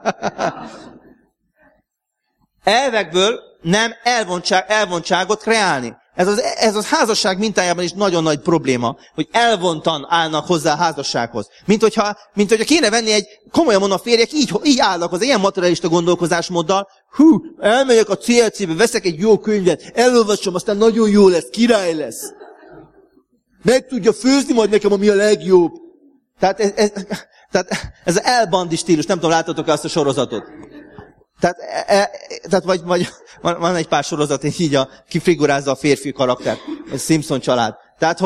Elvekből nem elvontságot kreálni. Ez az házasság mintájában is nagyon nagy probléma, hogy elvontan állnak hozzá a házassághoz. Mint hogyha kéne venni komolyan mondom, a férjek így állnak az ilyen materialista gondolkozásmóddal, elmegyek a CLC-be, veszek egy jó könyvet, elolvasom, aztán nagyon jó lesz, király lesz. Meg tudja főzni majd nekem, ami a legjobb. Tehát ez az elbandi stílus, nem tudom, láttatok-e azt a sorozatot? Tehát vagy van egy pár sorozat, így kifigurázza a férfi karaktert. Ez Simpson család. Tehát,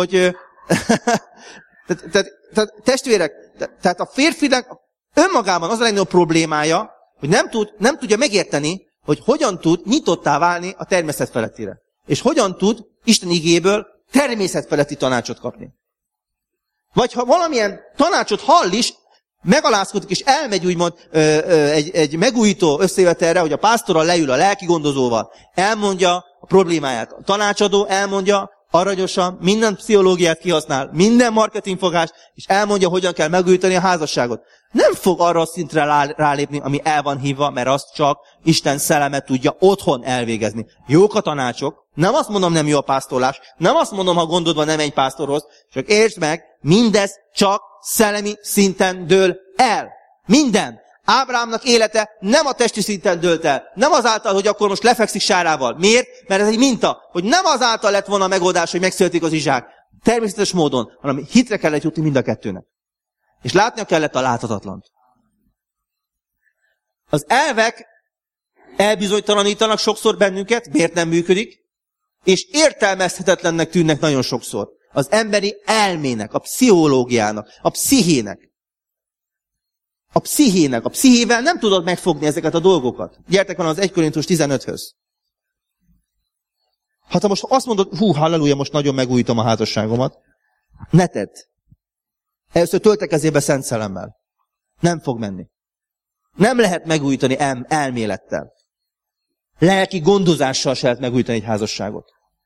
tehát testvérek, tehát a férfinek önmagában az a legnagyobb problémája, hogy nem tudja megérteni, hogy hogyan tud nyitottá válni a természet felettire. És hogyan tud Isten igéből természet feletti tanácsot kapni. Vagy ha valamilyen tanácsot hall is, megalázkodik, és elmegy úgymond egy megújító összejövetelre, hogy a pásztorral leül a lelki gondozóval, elmondja a problémáját. A tanácsadó elmondja aranyosan, minden pszichológiát kihasznál, minden marketingfogást, és elmondja, hogyan kell megújítani a házasságot. Nem fog arra a szintre rálépni, ami el van hívva, mert azt csak Isten szelleme tudja otthon elvégezni. Jók a tanácsok, nem azt mondom, nem jó a pásztorlás, nem azt mondom, ha gondod van, nem menj pásztorhoz, csak értsd meg, mindez csak szellemi szinten dől el. Minden. Ábrahámnak élete nem a testi szinten dőlt el. Nem azáltal, hogy akkor most lefekszik Sárával. Miért? Mert ez egy minta, hogy nem azáltal lett volna a megoldás, hogy megszületik az Izsák. Természetes módon, hanem hitre kellett jutni mind a kettőnek. És látnia kellett a láthatatlant. Az elvek elbizonytalanítanak sokszor bennünket, miért nem működik, és értelmezhetetlennek tűnnek nagyon sokszor. Az emberi elmének, a pszichológiának, a pszichének. A pszichével nem tudod megfogni ezeket a dolgokat. Gyertek van az 1 Korintus 15-höz. Hát ha most azt mondod, halleluja, most nagyon megújítom a házasságomat, ne tedd. Először töltekezél be Szent Szellemmel. Nem fog menni. Nem lehet megújítani elmélettel. Lelki gondozással se lehet megújítani egy házasságot.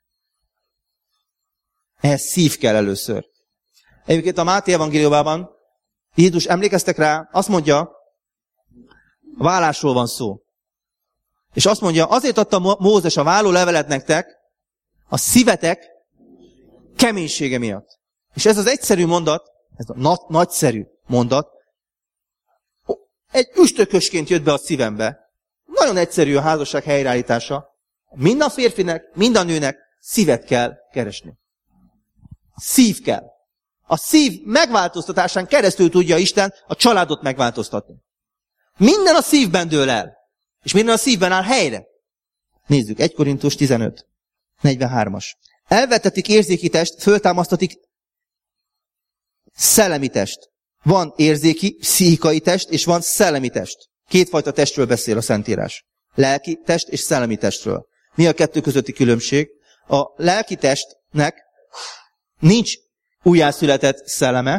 Ehhez szív kell először. Egyébként a Máté evangéliumában Jézus, emlékeztek rá, azt mondja, a vállásról van szó. És azt mondja, azért adta Mózes a vállólevelet nektek, a szívetek keménysége miatt. És ez az egyszerű mondat, ez a nagyszerű mondat, egy üstökösként jött be a szívembe. Nagyon egyszerű a házasság helyreállítása. Mind a férfinek, mind a nőnek szívet kell keresni. Szív kell. A szív megváltoztatásán keresztül tudja Isten a családot megváltoztatni. Minden a szívben dől el. És minden a szívben áll helyre. Nézzük, 1 Korintus 15, 43-as. Elvetetik érzéki test, föltámasztatik szellemi test. Van érzéki, pszichikai test, és van szellemi test. Kétfajta testről beszél a Szentírás. Lelki test és szellemi testről. Mi a kettő közötti különbség? A lelki testnek nincs újjászületett szelleme,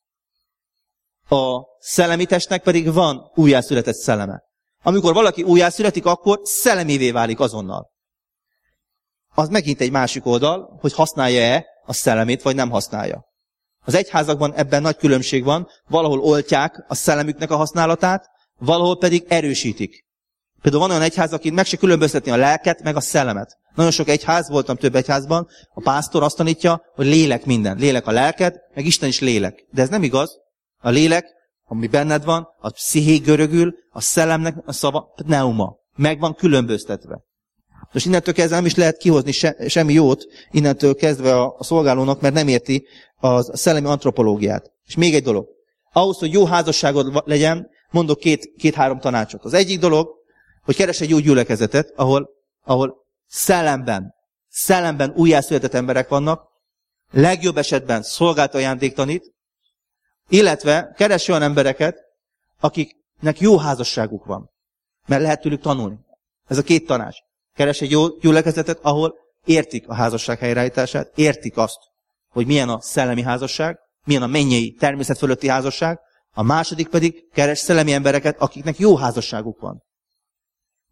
a szellemi testnek pedig van újjászületett szelleme. Amikor valaki újjászületik, akkor szellemévé válik azonnal. Az megint egy másik oldal, hogy használja-e a szellemét, vagy nem használja. Az egyházakban ebben nagy különbség van, valahol oltják a szellemüknek a használatát, valahol pedig erősítik. Például van olyan egyház, aki meg se különböztetni a lelket, meg a szellemet. Nagyon sok egyház, voltam több egyházban, a pásztor azt tanítja, hogy lélek minden. Lélek a lelked, meg Isten is lélek. De ez nem igaz. A lélek, ami benned van, a psziché görögül, a szellemnek a szava, pneuma. Meg van különböztetve. Most innentől kezdve nem is lehet kihozni semmi jót, innentől kezdve a szolgálónak, mert nem érti a szellemi antropológiát. És még egy dolog. Ahhoz, hogy jó házasságod legyen, mondok két-három tanácsot. Az egyik dolog, hogy keres egy jó gyülekezetet, ahol szellemben újjászületett emberek vannak, legjobb esetben szolgált ajándék tanít, illetve keres olyan embereket, akiknek jó házasságuk van. Mert lehet tőlük tanulni. Ez a két tanács. Keres egy jó gyülekezetet, ahol értik a házasság helyreállítását, értik azt, hogy milyen a szellemi házasság, milyen a mennyei természet fölötti házasság, a második pedig keres szellemi embereket, akiknek jó házasságuk van.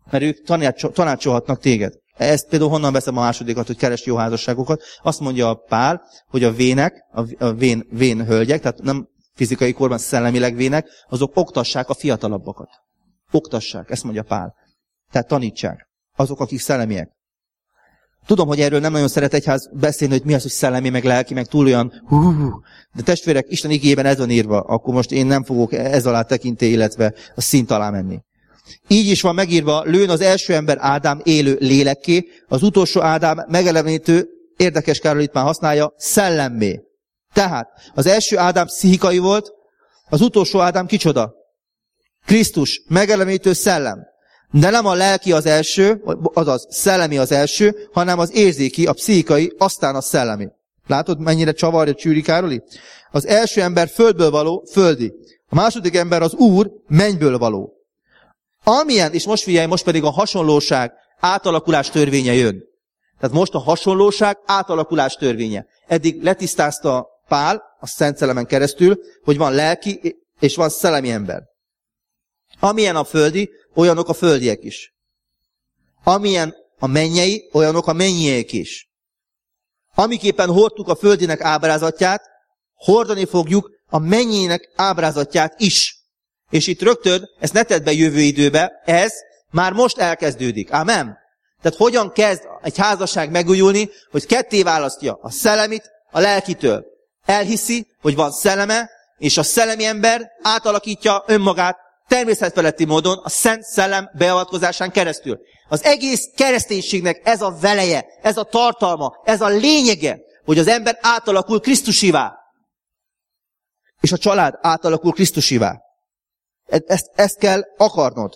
Mert ők tanácsolhatnak téged. Ezt például honnan veszem a másodikat, hogy keresd jó házasságokat. Azt mondja a Pál, hogy a vének, a vén hölgyek, tehát nem fizikai korban, szellemileg vének, azok oktassák a fiatalabbakat. Oktassák, ezt mondja Pál. Tehát tanítsák. Azok, akik szellemiek. Tudom, hogy erről nem nagyon szeret egyház beszélni, hogy mi az, hogy szellemi, meg lelki, meg túl olyan de testvérek, Isten igében ez van írva, akkor most én nem fogok ez alá tekinté, illetve a szint alá menni. Így is van megírva, lőn az első ember Ádám élő lélekké, az utolsó Ádám megelevenítő, érdekes Károly itt már használja, szellemmé. Tehát az első Ádám pszichikai volt, az utolsó Ádám kicsoda? Krisztus, megelevenítő szellem. De nem a lelki az első, azaz szellemi az első, hanem az érzéki, a pszichikai, aztán a szellemi. Látod, mennyire csavarja Csűri Károly? Az első ember földből való, földi. A második ember az Úr, mennyből való. Amilyen, és most figyelj, most pedig a hasonlóság, átalakulás törvénye jön. Tehát most a hasonlóság, átalakulás törvénye. Eddig letisztázta Pál, a Szent Szellemen keresztül, hogy van lelki és van szellemi ember. Amilyen a földi, olyanok a földiek is. Amilyen a mennyei, olyanok a mennyiek is. Amiképpen hordtuk a földinek ábrázatját, hordani fogjuk a mennyének ábrázatját is. És itt rögtön, ezt ne tedd be jövő időbe, ez már most elkezdődik. Amen. Tehát hogyan kezd egy házasság megújulni, hogy ketté választja a szellemit a lelkitől. Elhiszi, hogy van szelleme, és a szellemi ember átalakítja önmagát természetfeletti módon a Szent Szellem beavatkozásán keresztül. Az egész kereszténységnek ez a veleje, ez a tartalma, ez a lényege, hogy az ember átalakul Krisztusivá. És a család átalakul Krisztusivá. Ezt kell akarnod.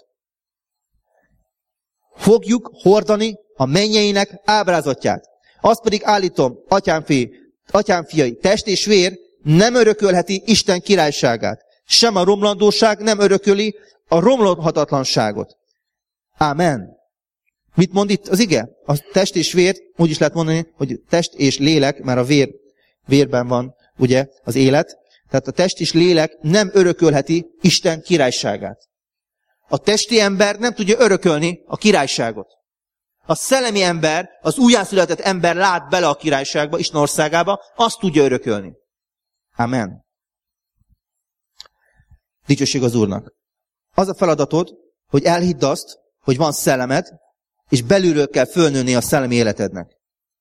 Fogjuk hordani a mennyeinek ábrázatját. Azt pedig állítom, atyám fiai, test és vér nem örökölheti Isten királyságát. Sem a romlandóság nem örököli a romlhatatlanságot. Ámen. Mit mond itt az ige? A test és vér, úgy is lehet mondani, hogy test és lélek, mert a vérben van, ugye, az élet. Tehát a test és lélek nem örökölheti Isten királyságát. A testi ember nem tudja örökölni a királyságot. A szellemi ember, az újjászületett ember lát bele a királyságba, Isten országába, azt tudja örökölni. Amen. Dicsőség az Úrnak. Az a feladatod, hogy elhidd azt, hogy van szellemed, és belülről kell fölnőni a szellemi életednek.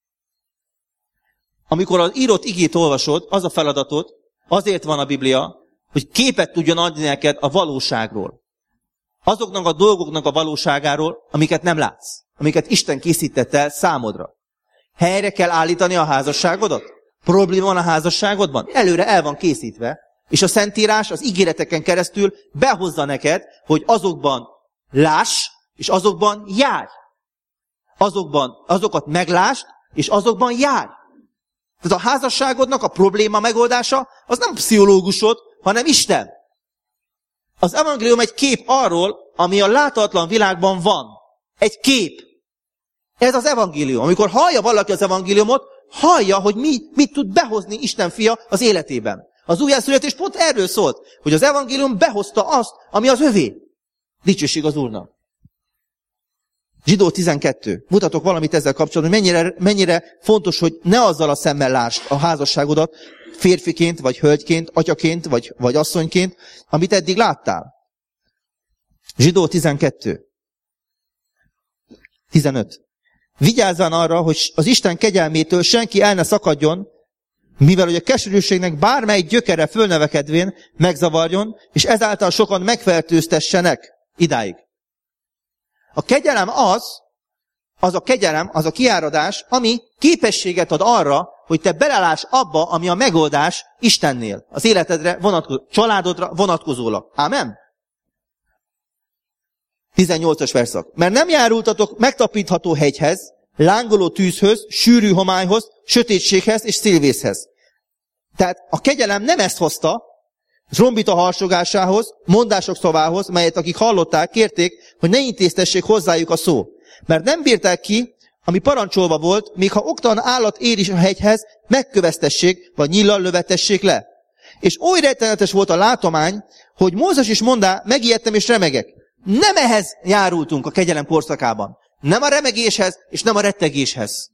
Amikor az írott igét olvasod, az a feladatod, azért van a Biblia, hogy képet tudjon adni neked a valóságról. Azoknak a dolgoknak a valóságáról, amiket nem látsz, amiket Isten készített el számodra. Helyre kell állítani a házasságodat? Probléma van a házasságodban? Előre el van készítve, és a Szentírás az ígéreteken keresztül behozza neked, hogy azokban láss, és azokban járj. Azokat meglásd, és azokban járj. Tehát a házasságodnak a probléma megoldása az nem pszichológusod, hanem Isten. Az evangélium egy kép arról, ami a láthatatlan világban van. Egy kép. Ez az evangélium. Amikor hallja valaki az evangéliumot, hallja, hogy mit tud behozni Isten fia az életében. Az újjászületés pont erről szólt, hogy az evangélium behozta azt, ami az övé. Dicsőség az Úrnak. Zsidó 12. Mutatok valamit ezzel kapcsolatban, hogy mennyire fontos, hogy ne azzal a szemmel lásd a házasságodat, férfiként, vagy hölgyként, atyaként, vagy asszonyként, amit eddig láttál. Zsidó 12. 15. Vigyázzál arra, hogy az Isten kegyelmétől senki el ne szakadjon, mivel hogy a keserűségnek bármely gyökere fölnevekedvén megzavarjon, és ezáltal sokan megfertőztessenek idáig. A kegyelem az a kiáradás, ami képességet ad arra, hogy te beleláss abba, ami a megoldás Istennél, az életedre vonatkozó, családodra vonatkozólag. Ámen? 18-as verszak. Mert nem járultatok megtapintható hegyhez, lángoló tűzhöz, sűrű homályhoz, sötétséghez és szélvészhez. Tehát a kegyelem nem ezt hozta, zsombita harsogásához, mondások szavához, melyet akik hallották, kérték, hogy ne intéztessék hozzájuk a szó. Mert nem bírták ki, ami parancsolva volt, még ha oktalan állat ér is a hegyhez, megköveztessék, vagy nyillal lövetessék le. És oly rettenetes volt a látomány, hogy Mózes is mondá, megijedtem és remegek. Nem ehhez járultunk a kegyelem korszakában. Nem a remegéshez, és nem a rettegéshez.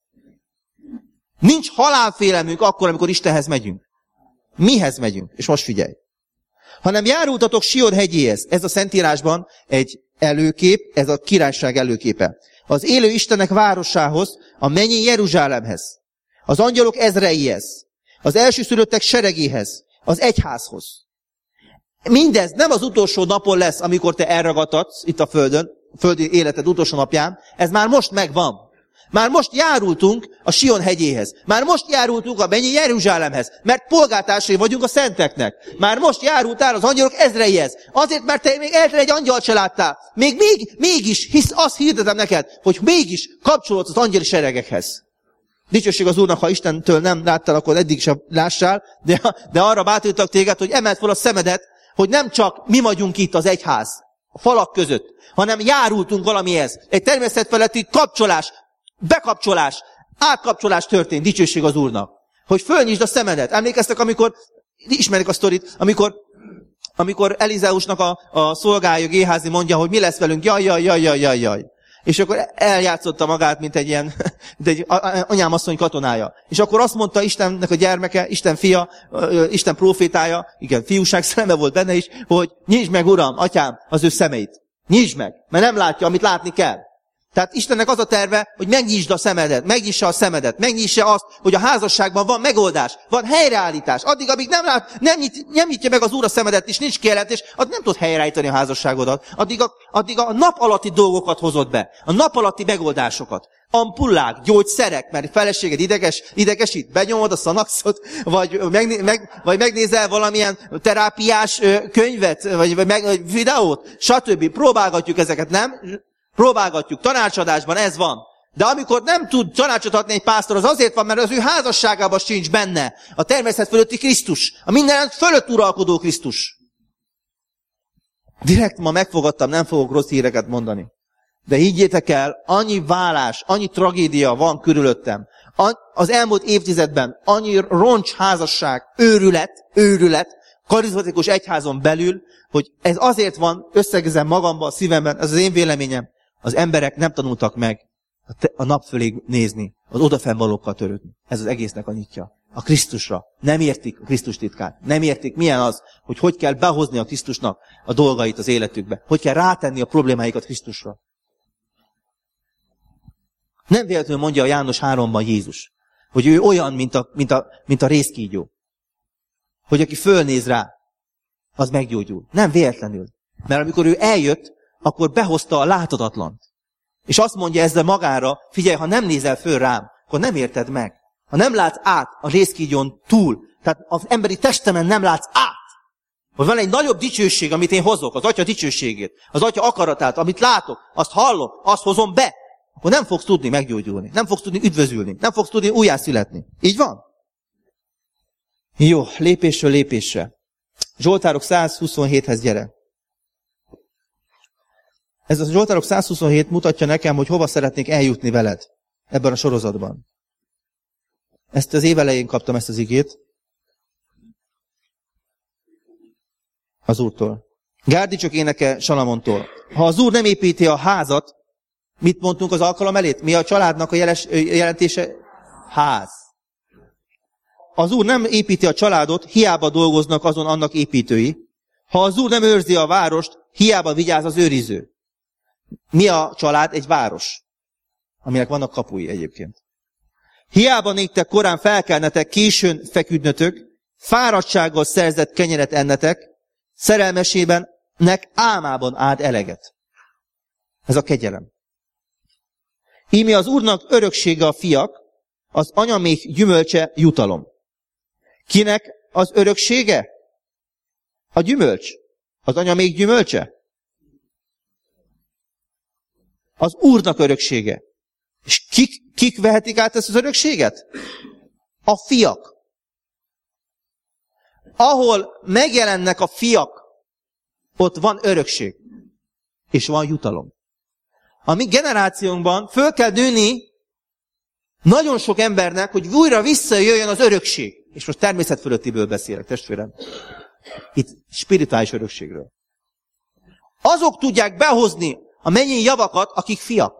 Nincs halálfélelmünk akkor, amikor Istenhez megyünk. Mihez megyünk? És most figyelj. Hanem járultatok Sion hegyéhez. Ez a Szentírásban egy előkép, ez a királyság előképe. Az élő Istennek városához, a mennyi Jeruzsálemhez, az angyalok ezreihez, az elsőszülöttek seregéhez, az egyházhoz. Mindez nem az utolsó napon lesz, amikor te elragadtatsz itt a földön, a földi életed utolsó napján, ez már most megvan. Már most járultunk a Sion hegyéhez. Már most járultunk a mennyi Jeruzsálemhez, mert polgártársai vagyunk a szenteknek. Már most járultál az angyalok ezreihez. Azért, mert te még egy angyalt se láttál. Mégis, hisz azt hirdetem neked, hogy mégis kapcsolódsz az angyali seregekhez. Dicsőség az Úrnak, ha Istentől nem láttál, akkor eddig sem lássál, de arra bátorítok téged, hogy emeld fel a szemedet, hogy nem csak mi vagyunk itt az egyház, a falak között, hanem járultunk valamihez. Egy természetfeletti kapcsolás, bekapcsolás, átkapcsolás történt, dicsőség az Úrnak. Hogy fölnyisd a szemedet. Emlékeztek, amikor, ismerik a sztorit, amikor Elizeusnak a szolgája Géházi mondja, hogy mi lesz velünk, jaj. És akkor eljátszotta magát, mint egy anyámasszony katonája. És akkor azt mondta Istennek a gyermeke, Isten fia, Isten prófétája, igen, fiúság szeme volt benne is, hogy nyisd meg, Uram, atyám, az ő szemeit. Nyisd meg, mert nem látja, amit látni kell. Tehát Istennek az a terve, hogy megnyisd a szemedet, megnyissa a szemedet, megnyissa azt, hogy a házasságban van megoldás, van helyreállítás. Addig, amíg nem nyitja meg az Úr a szemedet, és nincs kijelentés, addig nem tud helyreállítani a házasságodat. Addig a nap alatti dolgokat hozod be, a nap alatti megoldásokat. Ampullák, gyógyszerek, mert feleséged idegesít, benyomod a Szanaxot, vagy megnézel valamilyen terápiás könyvet, vagy videót, stb. Próbálgatjuk ezeket, nem? Próbálgatjuk, tanácsadásban ez van. De amikor nem tud tanácsot adni egy pásztor, az azért van, mert az ő házasságában sincs benne a természet fölötti Krisztus, a minden fölött uralkodó Krisztus. Direkt ma megfogadtam, nem fogok rossz híreket mondani. De higgyétek el, annyi válás, annyi tragédia van körülöttem. Az elmúlt évtizedben annyi roncs házasság, őrület, karizmatikus egyházon belül, hogy ez azért van, összegezem magamban, a szívemben, ez az én véleményem, az emberek nem tanultak meg a nap fölé nézni, az odafennvalókkal törődni. Ez az egésznek a nyitja. A Krisztusra. Nem értik a Krisztus titkát. Nem értik, milyen az, hogy kell behozni a Krisztusnak a dolgait az életükbe. Hogy kell rátenni a problémáikat Krisztusra. Nem véletlenül mondja a János 3-ban Jézus, hogy ő olyan, mint a rézkígyó. Hogy aki fölnéz rá, az meggyógyul. Nem véletlenül. Mert amikor ő eljött, akkor behozta a láthatatlant. És azt mondja ezzel magára, figyelj, ha nem nézel föl rám, akkor nem érted meg. Ha nem látsz át a rézkígyon túl, tehát az emberi testemen nem látsz át, hogy van egy nagyobb dicsőség, amit én hozok, az Atya dicsőségét, az Atya akaratát, amit látok, azt hallom, azt hozom be, akkor nem fogsz tudni meggyógyulni, nem fogsz tudni üdvözülni, nem fogsz tudni újjászületni. Így van? Jó, lépésről lépésre. Zsoltárok 127-hez gyere. Ez a Zsoltárok 127 mutatja nekem, hogy hova szeretnék eljutni veled ebben a sorozatban. Ezt az év elején kaptam ezt az igét. Az Úrtól. Gárdicsok éneke Salamontól. Ha az Úr nem építi a házat, mit mondtunk az alkalom elét? Mi a családnak a jelentése? Ház. Az Úr nem építi a családot, hiába dolgoznak azon annak építői. Ha az Úr nem őrzi a várost, hiába vigyáz az őriző. Mi a család? Egy város, aminek vannak kapui egyébként. Hiába néktek korán felkelnetek, későn feküdnötök, fáradtsággal szerzett kenyeret ennetek, szerelmesébennek álmában áld eleget. Ez a kegyelem. Íme az Úrnak öröksége a fiak, az anyamék gyümölcse jutalom. Kinek az öröksége? A gyümölcs. Az anyamék gyümölcse? Az Úrnak öröksége. És kik vehetik át ezt az örökséget? A fiak. Ahol megjelennek a fiak, ott van örökség. És van jutalom. A mi generációnkban föl kell nőni nagyon sok embernek, hogy újra visszajöjjön az örökség. És most természet fölöttiből beszélek, testvérem. Itt spirituális örökségről. Azok tudják behozni a mennyei javakat, akik fiak.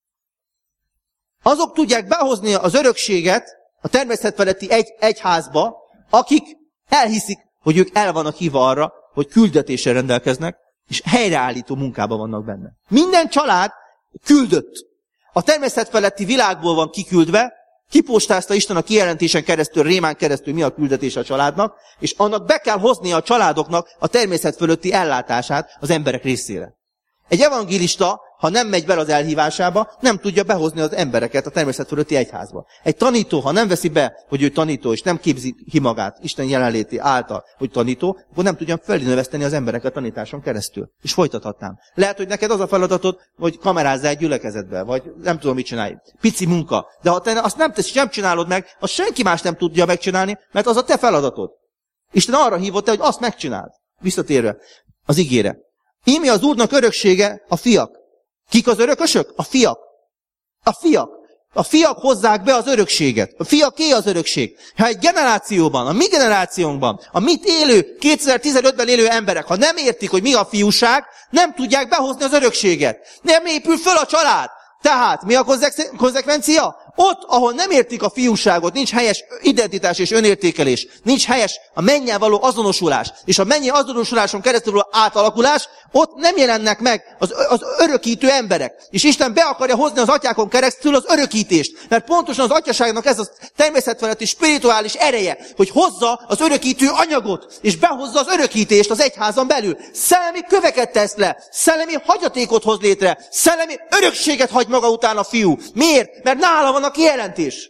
Azok tudják behozni az örökséget a természet feletti egyházba, akik elhiszik, hogy ők el vannak hívva arra, hogy küldetéssel rendelkeznek, és helyreállító munkában vannak benne. Minden család küldött. A természet feletti világból van kiküldve, kipostázta Isten a kijelentésen keresztül, rémán keresztül mi a küldetés a családnak, és annak be kell hoznia a családoknak a természet fölötti ellátását az emberek részére. Egy evangélista, ha nem megy bele az elhívásába, nem tudja behozni az embereket a természet fölötti egyházba. Egy tanító, ha nem veszi be, hogy ő tanító, és nem képzi ki magát Isten jelenléti által, hogy tanító, akkor nem tudja felinöveszteni az embereket tanításon keresztül. És folytathatnám. Lehet, hogy neked az a feladatod, hogy kamerázzál egy gyülekezetbe, vagy nem tudom, mit csinálj. Pici munka. De ha te azt nem csinálod meg, azt senki más nem tudja megcsinálni, mert az a te feladatod. Isten arra hívott te, hogy azt megcsináld. Visszatérve az igére. Íme az Úrnak öröksége a fiak. Kik az örökösök? A fiak. A fiak. A fiak hozzák be az örökséget. A fiaké az örökség. Ha egy generációban, a mi generációnkban, a mit élő, 2015-ben élő emberek, ha nem értik, hogy mi a fiúság, nem tudják behozni az örökséget. Nem épül föl a család. Tehát mi a konzekvencia? Ott, ahol nem értik a fiúságot, nincs helyes identitás és önértékelés, nincs helyes a mennyel való azonosulás, és a mennyi azonosuláson keresztül való átalakulás, ott nem jelennek meg az örökítő emberek. És Isten be akarja hozni az atyákon keresztül az örökítést. Mert pontosan az atyaságnak ez a természetfeletti spirituális ereje, hogy hozza az örökítő anyagot, és behozza az örökítést az egyházon belül. Szellemi köveket tesz le, szellemi hagyatékot hoz létre, szellemi örökséget hagy maga után a fiú. Miért? Mert nála van a kijelentés.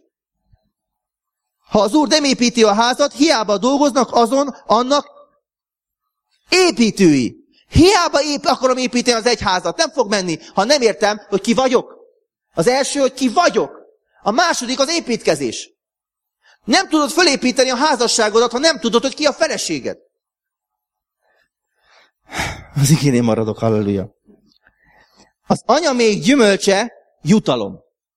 Ha az Úr nem építi a házat, hiába dolgoznak annak építői. Hiába akarom építeni az egyházat. Nem fog menni, ha nem értem, hogy ki vagyok. Az első, hogy ki vagyok. A második az építkezés. Nem tudod fölépíteni a házasságodat, ha nem tudod, hogy ki a feleséged. Az igénén maradok, halleluja. Az anya még gyümölcse jutalom.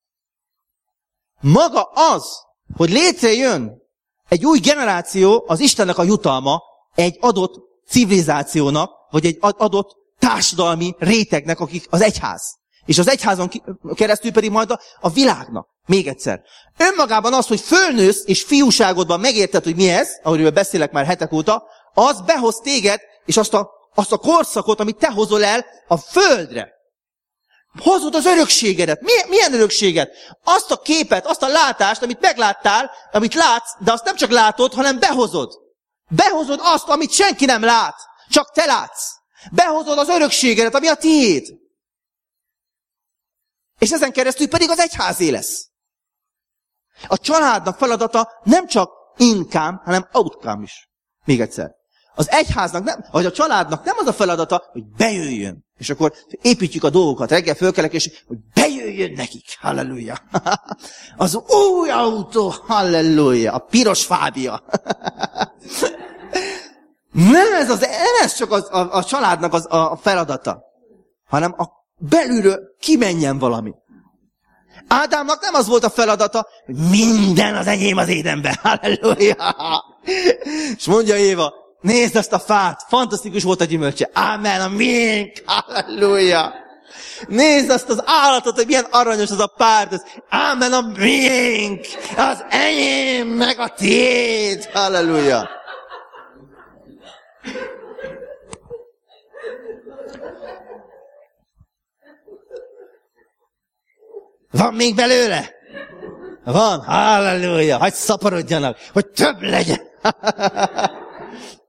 Maga az, hogy létrejön egy új generáció, az Istennek a jutalma egy adott civilizációnak, vagy egy adott társadalmi rétegnek, akik az egyház. És az egyházon keresztül pedig majd a világnak. Még egyszer. Önmagában az, hogy fölnősz, és fiúságodban megérted, hogy mi ez, ahogy beszélek már hetek óta, az behoz téged, és azt a korszakot, amit te hozol el a földre. Hozod az örökségedet. Milyen örökséget? Azt a képet, azt a látást, amit megláttál, amit látsz, de azt nem csak látod, hanem behozod. Behozod azt, amit senki nem lát, csak te látsz. Behozod az örökségedet, ami a tiéd. És ezen keresztül pedig az egyházé lesz. A családnak feladata nem csak income, hanem outcome is. Még egyszer. Az egyháznak nem, vagy a családnak nem az a feladata, hogy bejöjjön. És akkor építjük a dolgokat, reggel fölkelek, és hogy bejöjjön nekik. Halleluja. Az új autó, halleluja. A piros Fábia. Nem ez csak a családnak a feladata, hanem a belülről kimenjen valami. Ádámnak nem az volt a feladata, hogy minden az enyém az édenben. Halleluja. És mondja Éva, nézd azt a fát, fantasztikus volt a gyümölcse. Ámen, a miénk, halleluja. Nézd azt az állatot, hogy milyen aranyos az a párt. Ámen, a miénk, az enyém, meg a tiéd, halleluja. Van még belőle? Van, halleluja, hadd szaporodjanak, hogy több legyen.